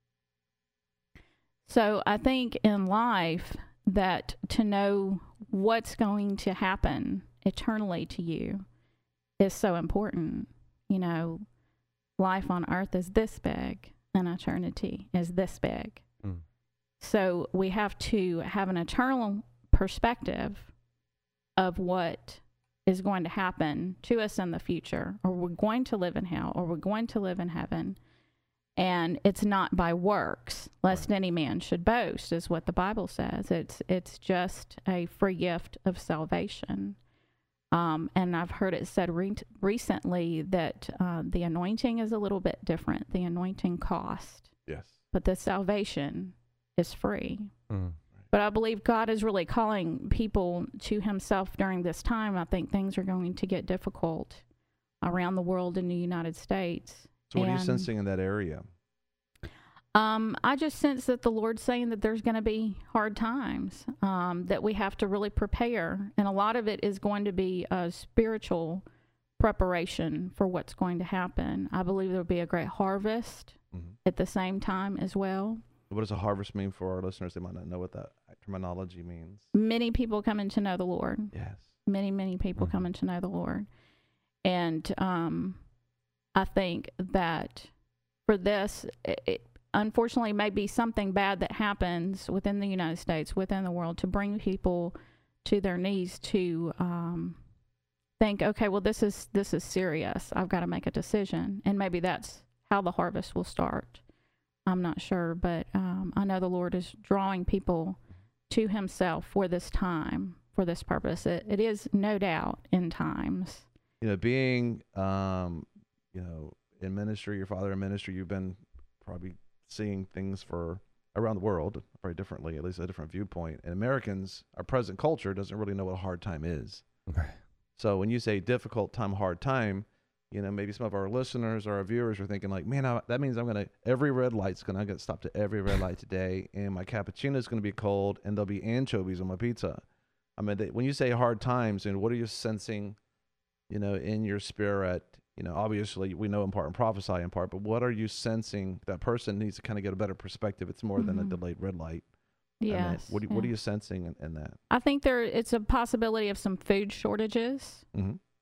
So I think in life that to know what's going to happen eternally to you is so important. You know, life on earth is this big, and eternity is this big. Mm. So we have to have an eternal perspective of what is going to happen to us in the future, or we're going to live in hell, or we're going to live in heaven. And it's not by works, lest any man should boast, is what the Bible says. It's it's just a free gift of salvation. Um, and I've heard it said re- recently that uh, the anointing is a little bit different. The anointing cost. Yes. But the salvation is free. Mm. But I believe God is really calling people to himself during this time. I think things are going to get difficult around the world in the United States. So what are you And, sensing in that area? Um, I just sense that the Lord's saying that there's going to be hard times, um, that we have to really prepare. And a lot of it is going to be a spiritual preparation for what's going to happen. I believe there'll be a great harvest Mm-hmm. at the same time as well. What does a harvest mean for our listeners? They might not know what that terminology means. Many people coming to know the Lord. Yes. Many, many people Mm-hmm. coming to know the Lord. And um, I think that for this, it, it unfortunately may be something bad that happens within the United States, within the world, to bring people to their knees to um, think, okay, well, this is this is serious. I've got to make a decision. And maybe that's how the harvest will start. I'm not sure, but um, I know the Lord is drawing people to himself for this time, for this purpose. It, it is no doubt in times. You know, being, um, you know, in ministry, your father in ministry, you've been probably seeing things for around the world very differently, at least a different viewpoint. And Americans, our present culture doesn't really know what a hard time is. Okay. So when you say difficult time, hard time, you know, maybe some of our listeners or our viewers are thinking like, man, I, that means I'm going to, every red light's going to, I'm going to stop at every red light today, and my cappuccino is going to be cold, and there'll be anchovies on my pizza. I mean, they, when you say hard times, and what are you sensing, you know, in your spirit? You know, obviously we know in part and prophesy in part, but what are you sensing? That person needs to kind of get a better perspective. It's more than Mhm. a delayed red light. I mean, Yes. what, do, what are yeah. you sensing in, in that? I think there it's a possibility of some food shortages. Mm-hmm.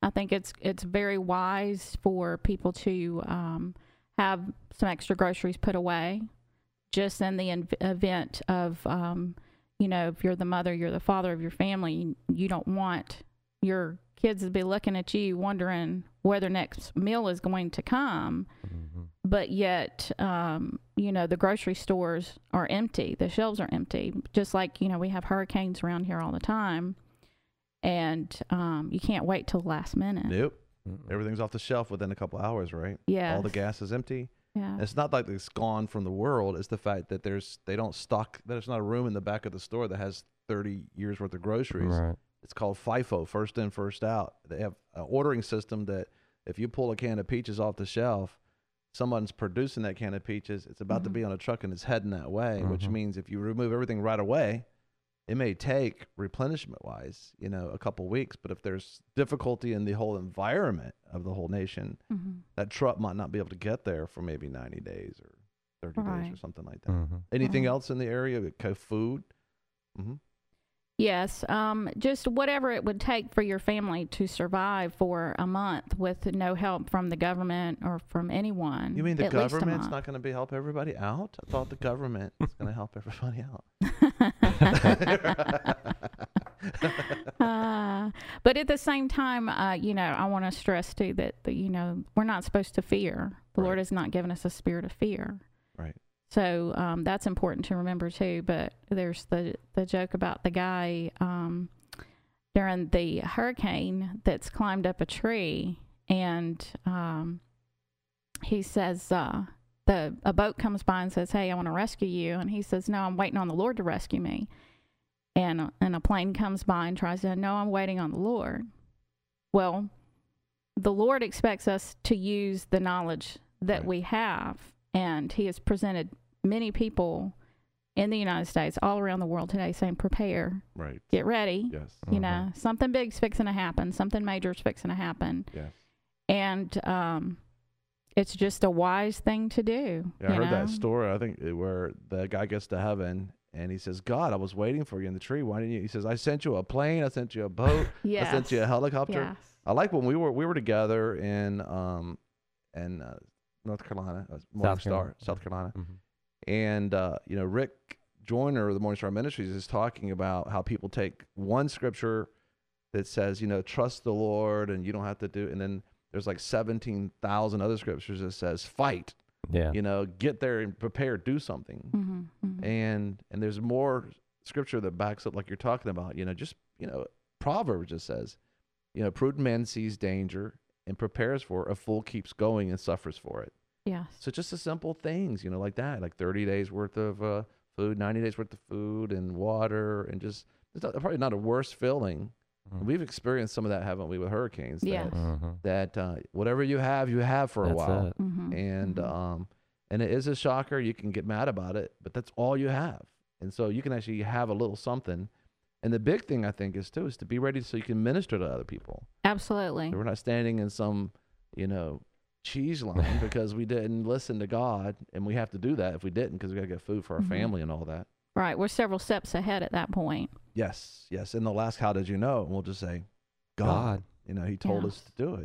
I think it's it's very wise for people to um, have some extra groceries put away, just in the in- event of, um, you know, if you're the mother, you're the father of your family, you, you don't want your kids to be looking at you wondering where their next meal is going to come. Mm-hmm. But yet, um, you know, the grocery stores are empty. The shelves are empty. Just like, you know, we have hurricanes around here all the time. And um, you can't wait till the last minute. Nope. Mm-mm. Everything's off the shelf within a couple hours, right? Yeah. All the gas is empty. Yeah. It's not like it's gone from the world. It's the fact that there's they don't stock. There's not a room in the back of the store that has thirty years worth of groceries. Right. It's called FIFO, first in, first out. They have an ordering system that if you pull a can of peaches off the shelf, someone's producing that can of peaches. It's about mm-hmm. to be on a truck and it's heading that way, mm-hmm. which means if you remove everything right away, it may take replenishment-wise, you know, a couple weeks. But if there's difficulty in the whole environment of the whole nation, mm-hmm. that truck might not be able to get there for maybe ninety days or thirty right. days or something like that. Mm-hmm. Anything right. else in the area? Food? Mm-hmm. Yes, um, just whatever it would take for your family to survive for a month with no help from the government or from anyone. You mean the at least a government's month. not going to be help everybody out? I thought the government was going to help everybody out. uh, but at the same time, uh, you know, I want to stress too that, that, you know, we're not supposed to fear. The Right. Lord has not given us a spirit of fear. Right. So um, that's important to remember too. But there's the the joke about the guy um, during the hurricane that's climbed up a tree, and um, he says uh, the a boat comes by and says, "Hey, I want to rescue you," and he says, "No, I'm waiting on the Lord to rescue me." And and a plane comes by and tries to, "No, I'm waiting on the Lord." Well, the Lord expects us to use the knowledge that Right. we have, and He has presented many people in the United States, all around the world today, saying, prepare, right, get ready. Yes. You Uh-huh. know, something big's fixing to happen. Something major's fixing to happen. Yes. And um, it's just a wise thing to do. Yeah, I you heard know? that story. I think it- where the guy gets to heaven and he says, "God, I was waiting for you in the tree. Why didn't you?" He says, "I sent you a plane. I sent you a boat. Yes. I sent you a helicopter." Yes. I like when we were we were together in um in uh, North Carolina, uh, Morning South Star, Carolina. South Carolina, Mm-hmm. and uh, you know Rick Joyner of the Morning Star Ministries is talking about how people take one scripture that says, you know, trust the Lord and you don't have to do, and then there's like seventeen thousand other scriptures that says fight. Yeah. You know, get there and prepare, do something. Mm-hmm, mm-hmm. And and there's more scripture that backs up like you're talking about. You know, just, you know, Proverbs just says, you know, prudent man sees danger and prepares for it. A fool keeps going and suffers for it. Yes. So just the simple things, you know, like that, like thirty days worth of uh, food, ninety days worth of food and water, and just it's not, probably not a worse feeling. Mm. We've experienced some of that, haven't we, with hurricanes? Yes. That, Uh-huh. that uh, whatever you have, you have for a That's while. it. Mm-hmm. And mm-hmm. um, and it is a shocker. You can get mad about it, but that's all you have. And so you can actually have a little something. And the big thing, I think, is, too, is to be ready so you can minister to other people. Absolutely. So we're not standing in some, you know, cheese line because we didn't listen to God. And we have to do that if we didn't, because we got to get food for our Mhm. family and all that. Right. We're several steps ahead at that point. Yes, yes. And they'll ask, how did you know? And we'll just say, God. God. You know, he told Yeah. us to do it.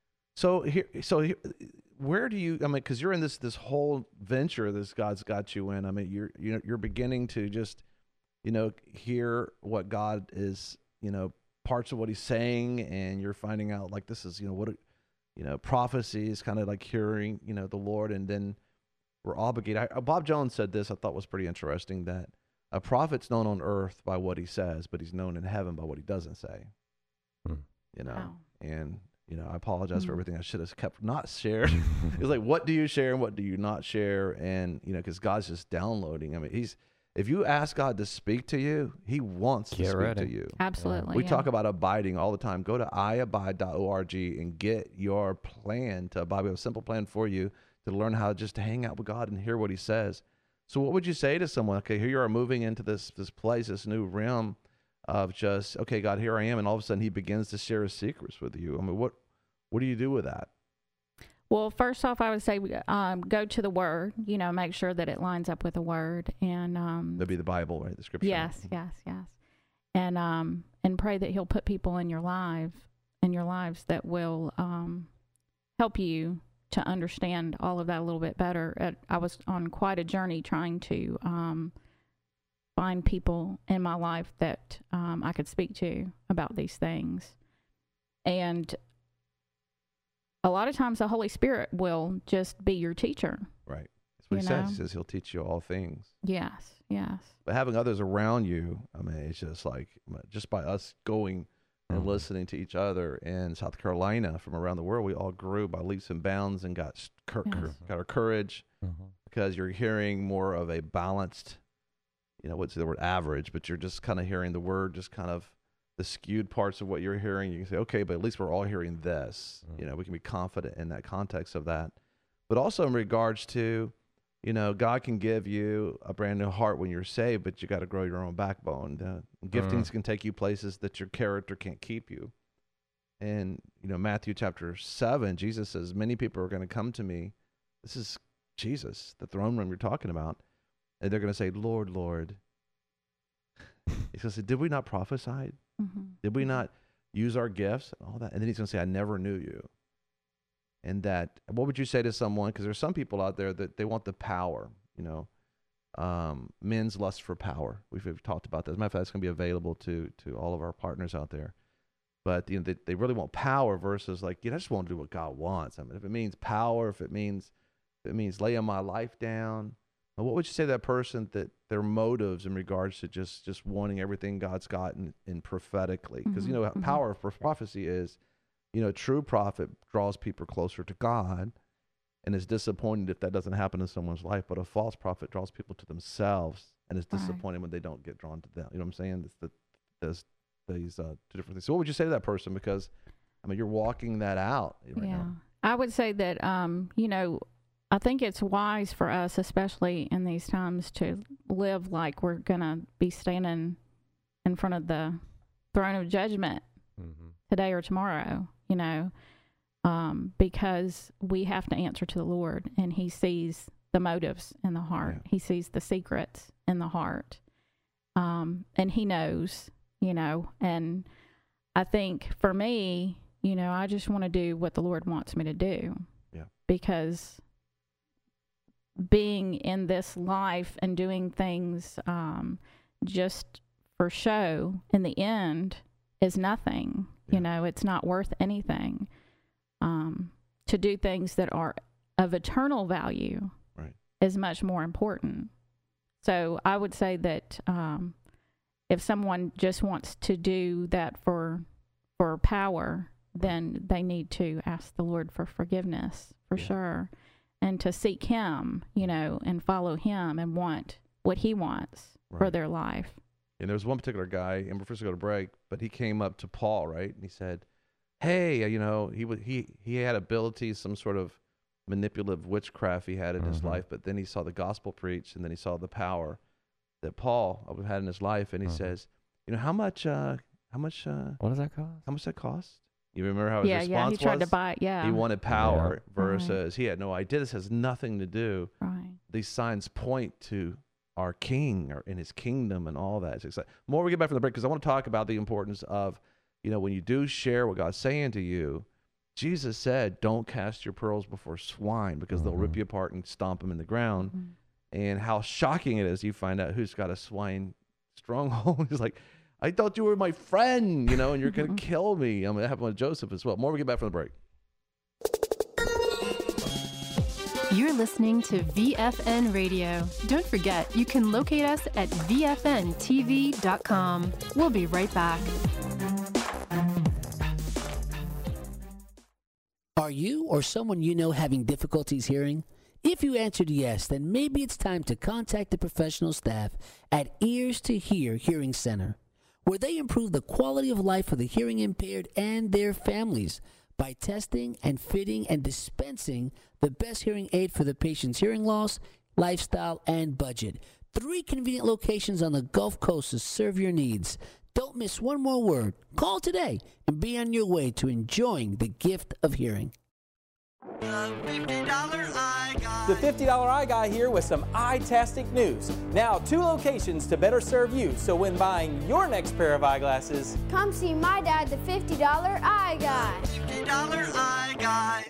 So here, so here, where do you? I mean, because you're in this this whole venture this God's got you in. I mean, you're you know you're beginning to just, you know, hear what God is, you know, parts of what He's saying, and you're finding out like this is, you know, what, it, you know, prophecy is kind of like hearing, you know, the Lord, and then we're obligated. I, Bob Jones said this I thought was pretty interesting, that a prophet's known on earth by what he says, but he's known in heaven by what he doesn't say. Hmm. You know, Wow. and you know, I apologize Mhm. for everything I should have kept not shared. It's like, what do you share and what do you not share? And you know, because God's just downloading. I mean, He's if you ask God to speak to you, He wants to Get speak ready. to you. Absolutely. We yeah. talk about abiding all the time. Go to i abide dot org and get your plan to abide. We have a simple plan for you to learn how just to hang out with God and hear what He says. So what would you say to someone? Okay, here you are moving into this this place, this new realm of just, okay, God, here I am. And all of a sudden He begins to share His secrets with you. I mean, what what do you do with that? Well, first off, I would say um, go to the Word. You know, make sure that it lines up with the Word, and um, That'd be the Bible, right? The Scripture. yes, yes, yes, and um, and pray that He'll put people in your life in your lives that will um, help you to understand all of that a little bit better. At, I was on quite a journey trying to um, find people in my life that um, I could speak to about these things. And a lot of times the Holy Spirit will just be your teacher. Right. That's what he says. He says he'll teach you all things. Yes, yes. But having others around you, I mean, it's just like, just by us going and mm-hmm. listening to each other in South Carolina from around the world, we all grew by leaps and bounds and got cur- Yes. cur- got our courage Mm-hmm. because you're hearing more of a balanced, you know, what's the word average, but you're just kind of hearing the word, just kind of the skewed parts of what you're hearing. You can say, okay, but at least we're all hearing this. Mm-hmm. You know, we can be confident in that context of that. But also in regards to, you know, God can give you a brand new heart when you're saved, but you got to grow your own backbone. Uh, giftings Mm. can take you places that your character can't keep you. And, you know, Matthew chapter seven, Jesus says, many people are going to come to me. This is Jesus, the throne room you're talking about. And they're going to say, Lord, Lord. He's going to say, did we not prophesy? Mm-hmm. Did we not use our gifts and all that? And then he's going to say, I never knew you. And that, what would you say to someone? Because there's some people out there that they want the power, you know, um, men's lust for power. We've, we've talked about that. As a matter of fact, it's going to be available to to all of our partners out there. But, you know, they, they really want power versus like, you know, I just want to do what God wants. I mean, if it means power, if it means, if it means laying my life down, what would you say to that person that their motives in regards to just, just wanting everything God's got in, in prophetically? Because, Mm-hmm. you know, power of prophecy is, you know, true prophet draws people closer to God and is disappointed if that doesn't happen in someone's life. But a false prophet draws people to themselves and is disappointed right. when they don't get drawn to them. You know what I'm saying? It's the, there's these uh, two different things. So what would you say to that person? Because, I mean, you're walking that out right yeah. now. I would say that, um, you know, I think it's wise for us, especially in these times, to live like we're going to be standing in front of the throne of judgment mm-hmm. today or tomorrow. You know, um, because we have to answer to the Lord, and he sees the motives in the heart. Yeah. He sees the secrets in the heart. Um, and he knows, you know, and I think for me, you know, I just want to do what the Lord wants me to do. Yeah. Because being in this life and doing things um, just for show in the end is nothing. Yeah. You know, it's not worth anything. Um, to do things that are of eternal value right. is much more important. So I would say that um, if someone just wants to do that for for power, then they need to ask the Lord for forgiveness, for yeah. sure, and to seek him, you know, and follow him and want what he wants right. for their life. And there was one particular guy, and we're first to go to break, but he came up to Paul, right? And he said, hey, you know, he would he he had abilities, some sort of manipulative witchcraft he had in mm-hmm. his life, but then he saw the gospel preached, and then he saw the power that Paul had in his life, and he mm-hmm. says, you know, how much, uh, how much, uh, what does that cost? How much that cost? You remember how his yeah, response yeah, he tried was? to buy it, yeah. He wanted power yeah. versus right. he had no idea. This has nothing to do. Right. These signs point to our King or in his kingdom and all that. It's exciting. More we get back from the break, because I want to talk about the importance of, you know, when you do share what God's saying to you, Jesus said, don't cast your pearls before swine, because mm-hmm. they'll rip you apart and stomp them in the ground. Mm-hmm. And how shocking it is, you find out who's got a swine stronghold. He's like, I thought you were my friend, you know, and you're going to kill me. I'm going to have one with Joseph as well. More we get back from the break. You're listening to V F N Radio. Don't forget, you can locate us at V F N T V dot com. We'll be right back. Are you or someone you know having difficulties hearing? If you answered yes, then maybe it's time to contact the professional staff at Ears to Hear Hearing Center, where they improve the quality of life for the hearing impaired and their families by testing and fitting and dispensing the best hearing aid for the patient's hearing loss, lifestyle, and budget. Three convenient locations on the Gulf Coast to serve your needs. Don't miss one more word. Call today and be on your way to enjoying the gift of hearing. The fifty dollar eye guy here with some eye-tastic news. Now, two locations to better serve you, so when buying your next pair of eyeglasses, come see my dad, the fifty dollar eye guy. fifty dollar eye guy.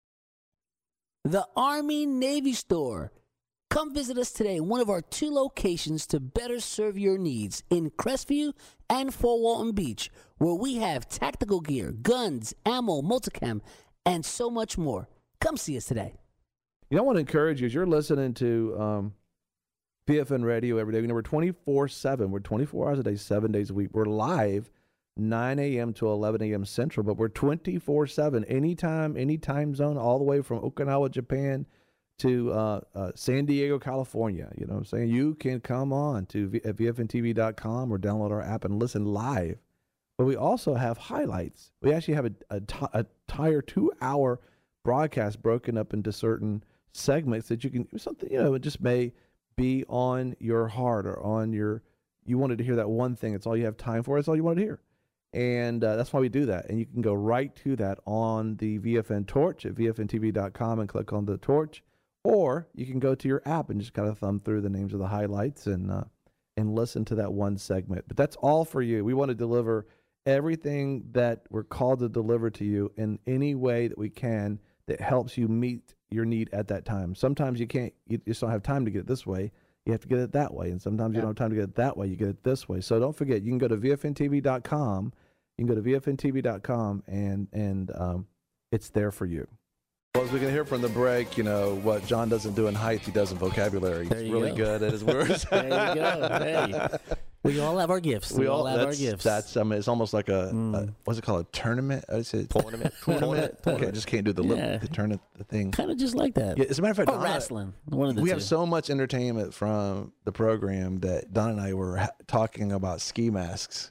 The Army Navy Store. Come visit us today in one of our two locations to better serve your needs in Crestview and Fort Walton Beach, where we have tactical gear, guns, ammo, multicam, and so much more. Come see us today. You know, I want to encourage you as you're listening to um, V F N Radio every day. You know, we're twenty-four seven. We're twenty-four hours a day, seven days a week. We're live nine a.m. to eleven a.m. Central, but we're twenty-four seven. Anytime, any time zone, all the way from Okinawa, Japan to uh, uh, San Diego, California. You know what I'm saying? You can come on to v- at V F N T V dot com or download our app and listen live. But we also have highlights. We actually have a, a, t- a entire two-hour broadcast broken up into certain segments that you can, something, you know, it just may be on your heart or on your, you wanted to hear that one thing. It's all you have time for. It's all you wanted to hear. And uh, that's why we do that. And you can go right to that on the V F N Torch at V F N T V dot com and click on the torch. Or you can go to your app and just kind of thumb through the names of the highlights and uh, and listen to that one segment. But that's all for you. We want to deliver everything that we're called to deliver to you in any way that we can that helps you meet your need at that time. Sometimes you can't, you just don't have time to get it this way. You have to get it that way. And sometimes yeah. you don't have time to get it that way. You get it this way. So don't forget, you can go to V F N T V dot com. You can go to V F N T V dot com and, and um, it's there for you. Well, as we can hear from the break, you know, what John doesn't do in height, he does in vocabulary. He's really go. good at his words. There you go. Hey. We all have our gifts. We, we all, all have our gifts. That's, I mean, it's almost like a, mm. a what's it called, a tournament? I say tournament. Tournament. Okay, I just can't do the, lip, yeah. the tournament the thing. Kind of just like that. Yeah, as a matter of fact, or Donna, wrestling. One of the we two. have so much entertainment from the program that Don and I were ha- talking about ski masks.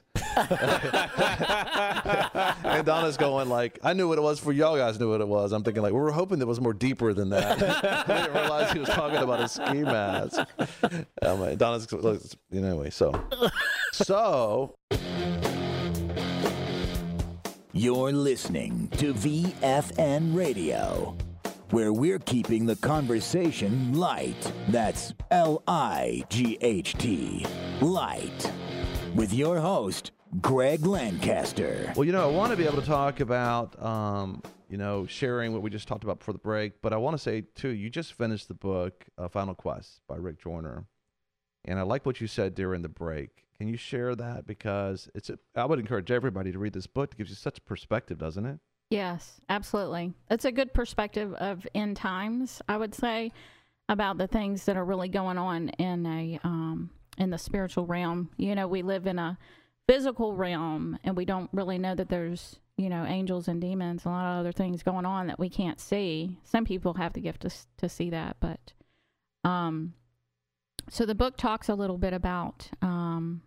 And Donna's going like, I knew what it was for y'all guys knew what it was. I'm thinking like, we were hoping it was more deeper than that. I didn't realize he was talking about a ski mask. Um, Donna's, you know, anyway, so. So. You're listening to V F N Radio, where we're keeping the conversation light. That's L I G H T, light. With your host, Greg Lancaster. Well, you know, I want to be able to talk about, um, you know, sharing what we just talked about before the break. But I want to say, too, you just finished the book, uh, Final Quest by Rick Joyner. And I like what you said during the break. Can you share that? Because it's a, I would encourage everybody to read this book. It gives you such perspective, doesn't it? Yes, absolutely. It's a good perspective of end times, I would say, about the things that are really going on in a um, in the spiritual realm. You know, we live in a physical realm, and we don't really know that there's, you know, angels and demons, and a lot of other things going on that we can't see. Some people have the gift to to see that, but um, so the book talks a little bit about um,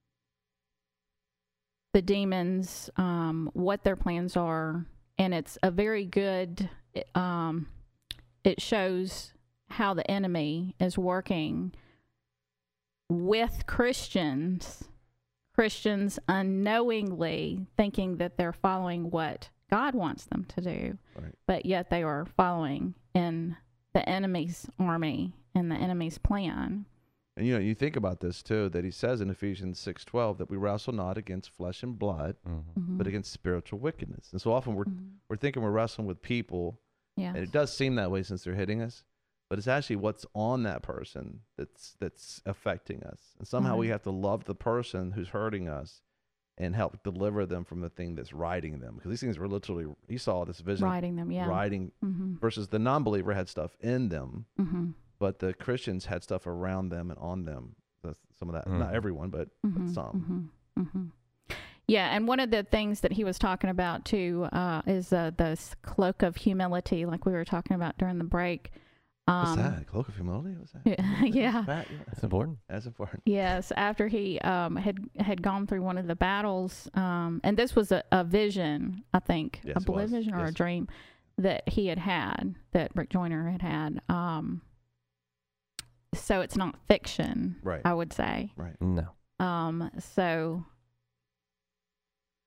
the demons, um, what their plans are, and it's a very good. Um, it shows how the enemy is working with Christians, Christians unknowingly thinking that they're following what God wants them to do, right. But yet they are following in the enemy's army and the enemy's plan. And, you know, you think about this, too, that he says in Ephesians six twelve that we wrestle not against flesh and blood, mm-hmm. Mm-hmm. but against spiritual wickedness. And so often we're mm-hmm. we're thinking we're wrestling with people, yes. And it does seem that way since they're hitting us. But it's actually what's on that person that's that's affecting us. And somehow mm-hmm. we have to love the person who's hurting us and help deliver them from the thing that's riding them. Because these things were literally, he saw this vision. Riding them, yeah. Riding, mm-hmm. versus the non-believer had stuff in them, mm-hmm. but the Christians had stuff around them and on them. That's some of that, mm-hmm. not everyone, but, mm-hmm. but some. Mm-hmm. Mm-hmm. Yeah, and one of the things that he was talking about, too, uh, is uh, this cloak of humility, like we were talking about during the break. Um, What's that? Cloak of humility? What's that? Yeah. That, yeah. That's important. That's important. Yes. After he um, had had gone through one of the battles, um, and this was a, a vision, I think, yes, a blue vision or yes. a dream that he had had, that Rick Joyner had had. Um, so it's not fiction, right. I would say. Right. No. Um. So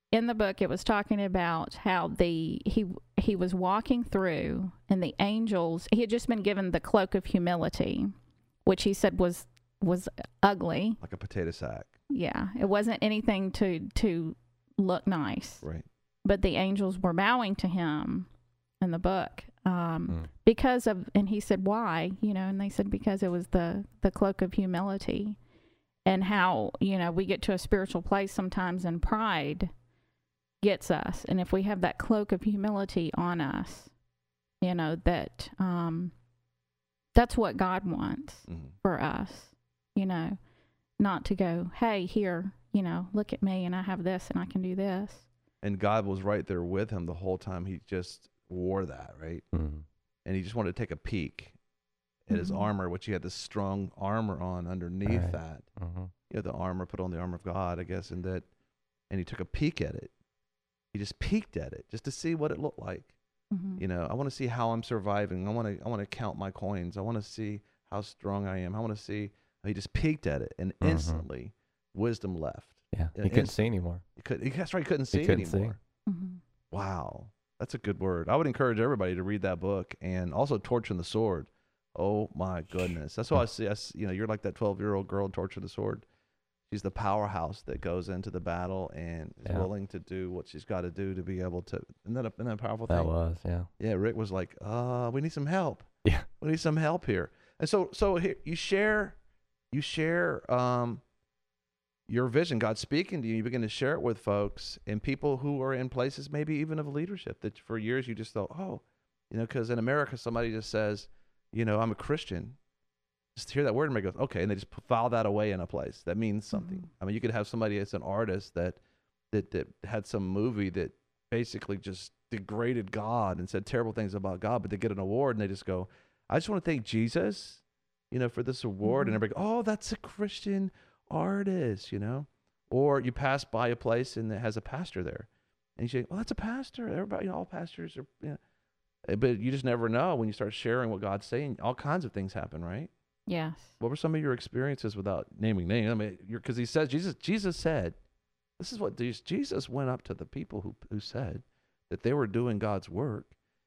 in the book, it was talking about how the he he was walking through, and the angels. He had just been given the cloak of humility, which he said was was ugly, like a potato sack. Yeah, it wasn't anything to to look nice. Right. But the angels were bowing to him in the book um, Mm. because of, and he said, "Why?" You know, and they said because it was the the cloak of humility, and how you know we get to a spiritual place sometimes, and pride gets us, and if we have that cloak of humility on us, you know that um, that's what God wants mm-hmm. for us, you know, not to go, hey, here, you know, look at me and I have this and I can do this. And God was right there with him the whole time. He just wore that, right? Mm-hmm. And he just wanted to take a peek at his Mhm. armor, which he had this strong armor on underneath Right. that. Mm-hmm. You know, the armor, put on the armor of God, I guess, and that, and he took a peek at it. He just peeked at it just to see what it looked like. Mhm. You know, I want to see how I'm surviving. I want to, I want to count my coins. I want to see how strong I am. I want to see. He just peeked at it, and Mhm. instantly, wisdom left. Yeah, And he couldn't inst- see anymore. He could. He, that's right. He couldn't see He couldn't see. anymore. Mhm. Wow, that's a good word. I would encourage everybody to read that book, and also Torch and the Sword. Oh my goodness, that's what I see. I see you know, you're like that twelve-year-old girl, Torch and the Sword. She's the powerhouse that goes into the battle and is Yeah. willing to do what she's got to do to be able to. Isn't that a, isn't that a powerful That thing? was, yeah. Yeah, Rick was like, uh, we need some help. Yeah. We need some help here. And so so here you share you share um your vision. God's speaking to you. You begin to share it with folks and people who are in places maybe even of leadership that for years you just thought, oh, you know, because in America somebody just says, you know, I'm a Christian. Just hear that word and they go, okay, and they just file that away in a place. That means something. Mhm. I mean, you could have somebody as an artist that that that had some movie that basically just degraded God and said terrible things about God, but they get an award and they just go, I just want to thank Jesus, you know, for this award. Mhm. And everybody, oh, that's a Christian artist, you know. Or you pass by a place and it has a pastor there, and you say, well, that's a pastor. Everybody, you know, all pastors are, you know. But you just never know when you start sharing what God's saying. All kinds of things happen, right? Yes. What were some of your experiences without naming names? I mean, because he says Jesus. Jesus said, "This is what Jesus." Jesus went up to the people who who said that they were doing God's work,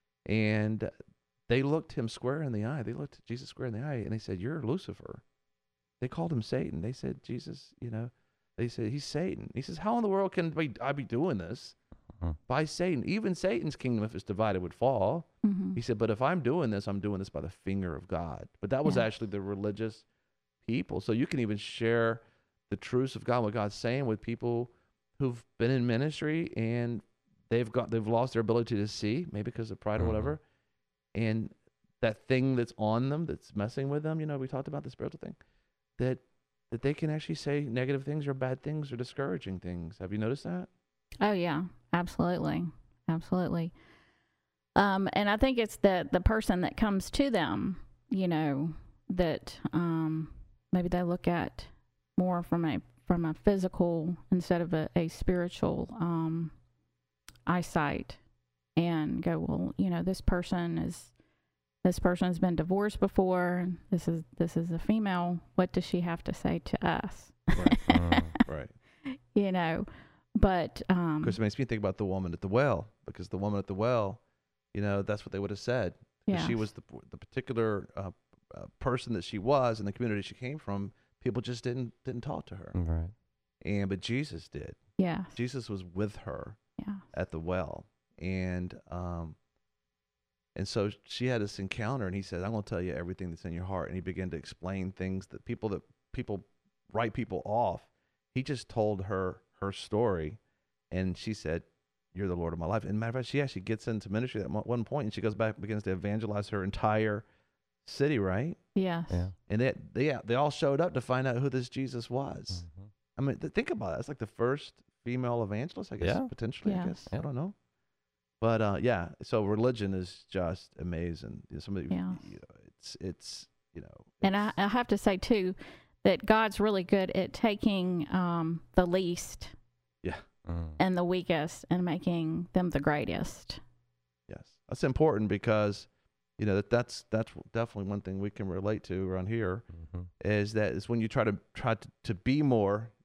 and they looked him square in the eye. They looked Jesus square in the eye, and they said, "You're Lucifer." They called him Satan. They said, "Jesus, you know," they said, "He's Satan." He says, "How in the world can I be doing this?" Uh-huh. By Satan. Even Satan's kingdom, if it's divided, would fall. Mhm. He said, but if I'm doing this, I'm doing this by the finger of God. But that was Yeah. actually the religious people. So you can even share the truths of God, what God's saying with people who've been in ministry and they've got they've lost their ability to see, maybe because of pride Mhm. or whatever. And that thing that's on them, that's messing with them, you know, we talked about the spiritual thing, that that they can actually say negative things or bad things or discouraging things. Have you noticed that? Oh yeah, absolutely, absolutely. Um, and I think it's the the person that comes to them, you know, that um, maybe they look at more from a from a physical instead of a, a spiritual um, eyesight, and go, well, you know, this person is this person's been divorced before. This is this is a female. What does she have to say to us? Right. uh, right. You know. But um, because it makes me think about the woman at the well, because the woman at the well, you know, that's what they would have said. 'Cause yes. she was the the particular uh, uh, person that she was in the community she came from. People just didn't didn't talk to her, Right. and but Jesus did. Yes. Jesus was with her Yeah. at the well, and um, and so she had this encounter, and he said, "I'm going to tell you everything that's in your heart," and he began to explain things that people that people write people off. He just told her her story, and she said, "You're the Lord of my life." And matter of fact, she actually gets into ministry at one point, and she goes back and begins to evangelize her entire city, right? Yes. Yeah. And they they they all showed up to find out who this Jesus was. Mhm. I mean, th- think about it. It's like the first female evangelist, I guess, Yeah. potentially. I Yes. guess I don't know, but uh, yeah. So religion is just amazing. You know, somebody, Yeah. you know, it's it's you know, And I, it's- I have to say too that God's really good at taking um, the least yeah. Mm. and the weakest and making them the greatest. Yes, that's important because, you know, that that's that's definitely one thing we can relate to around here Mhm. is that is when you try to try to, to be more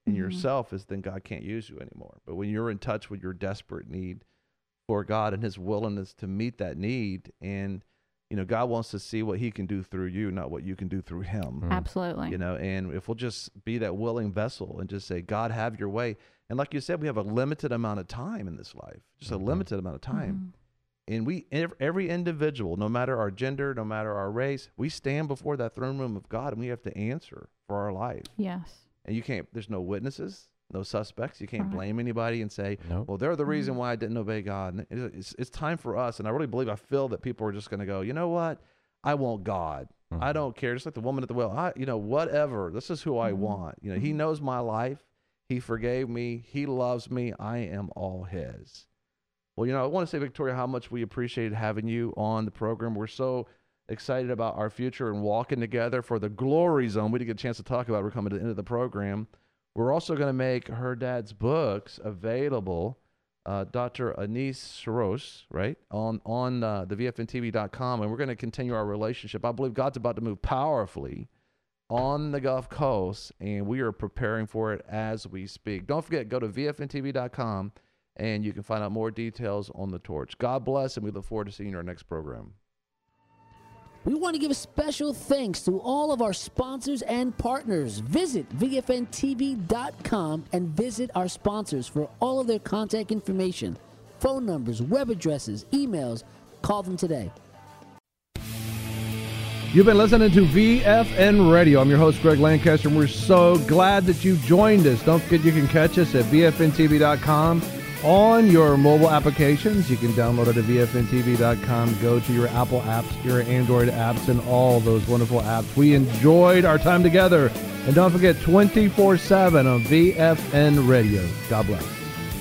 in Mhm. yourself, is then God can't use you anymore. But when you're in touch with your desperate need for God and his willingness to meet that need, and you know, God wants to see what he can do through you, not what you can do through him. Absolutely. You know, and if we'll just be that willing vessel and just say, God, have your way. And like you said, we have a limited amount of time in this life, just a limited amount of time. And we, ev- every individual, no matter our gender, no matter our race, we stand before that throne room of God and we have to answer for our life. Yes. And you can't, there's no witnesses, no suspects. You can't Right. blame anybody and say, Nope. well, they're the reason Mhm. why I didn't obey God. And it- it's, it's time for us. And I really believe, I feel that people are just going to go, you know what? I want God. Mhm. I don't care. Just like the woman at the well, I, you know, whatever. This is who I Mhm. want. You know, he Mhm. knows my life. He forgave me. He loves me. I am all his. Well, you know, I want to say, Victoria, how much we appreciated having you on the program. We're so excited about our future and walking together for the Glory Zone. We didn't get a chance to talk about it. We're coming to the end of the program. We're also going to make her dad's books available, uh, Doctor Anise Saros, right, on, on uh, the V F N T V dot com, and we're going to continue our relationship. I believe God's about to move powerfully on the Gulf Coast, and we are preparing for it as we speak. Don't forget, go to V F N T V dot com, and you can find out more details on the torch. God bless, and we look forward to seeing you in our next program. We want to give a special thanks to all of our sponsors and partners. Visit V F N T V dot com and visit our sponsors for all of their contact information, phone numbers, web addresses, emails. Call them today. You've been listening to V F N Radio. I'm your host, Greg Lancaster, and we're so glad that you joined us. Don't forget you can catch us at V F N T V dot com on your mobile applications. You can download it at V F N T V dot com. Go to your Apple apps, your Android apps, and all those wonderful apps. We enjoyed our time together. And don't forget, twenty-four seven on V F N Radio. God bless.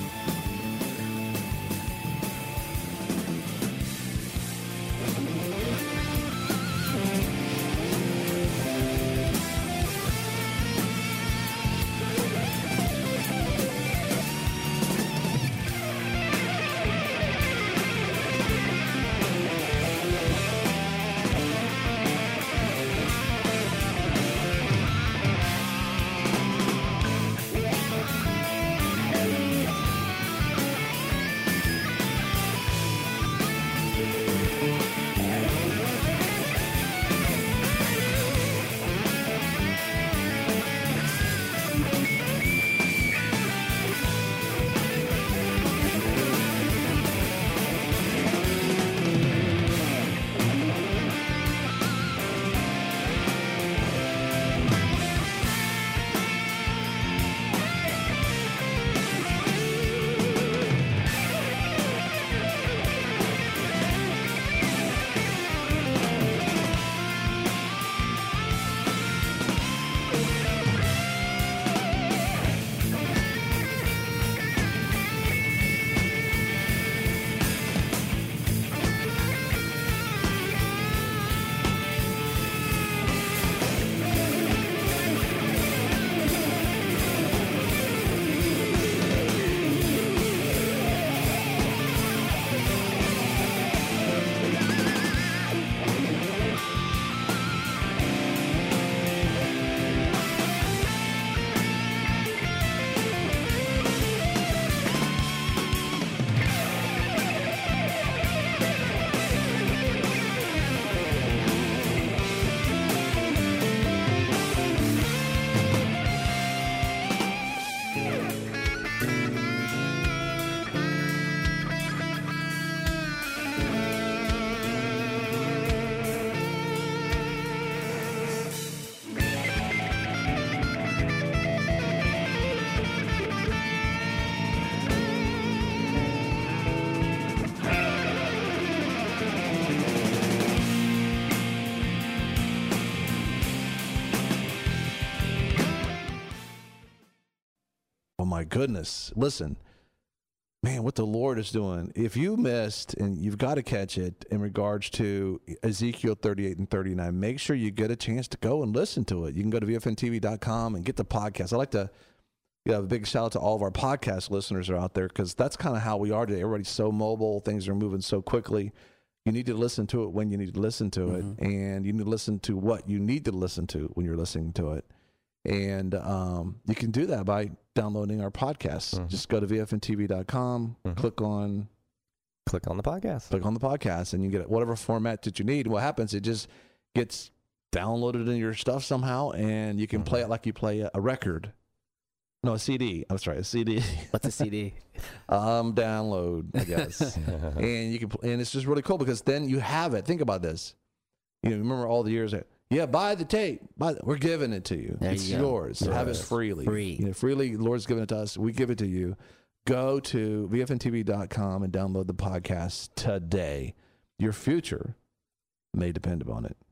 My goodness. Listen, man, what the Lord is doing. If you missed, and you've got to catch it in regards to Ezekiel thirty-eight and thirty-nine, make sure you get a chance to go and listen to it. You can go to V F N T V dot com and get the podcast. I like to give a big shout out to all of our podcast listeners that are out there, because that's kind of how we are today. Everybody's so mobile. Things are moving so quickly. You need to listen to it when you need to listen to Mm-hmm. it, and you need to listen to what you need to listen to when you're listening to it. And um, you can do that by downloading our podcast. Mm-hmm. Just go to V F N T V dot com, mm-hmm. click on click on the podcast. Click on the podcast, and you get whatever format that you need. What happens, it just gets downloaded in your stuff somehow, and you can mm-hmm. play it like you play a, a record. No, a C D. I'm sorry, a C D. What's a C D? um, download, I guess. and you can, and it's just really cool because then you have it. Think about this. You know, remember all the years that, yeah, buy the tape. Buy the, we're giving it to you. There it's you yours. Yes. Have it freely. Free. You know, freely, the Lord's given it to us. We give it to you. Go to V F N T V dot com and download the podcast today. Your future may depend upon it.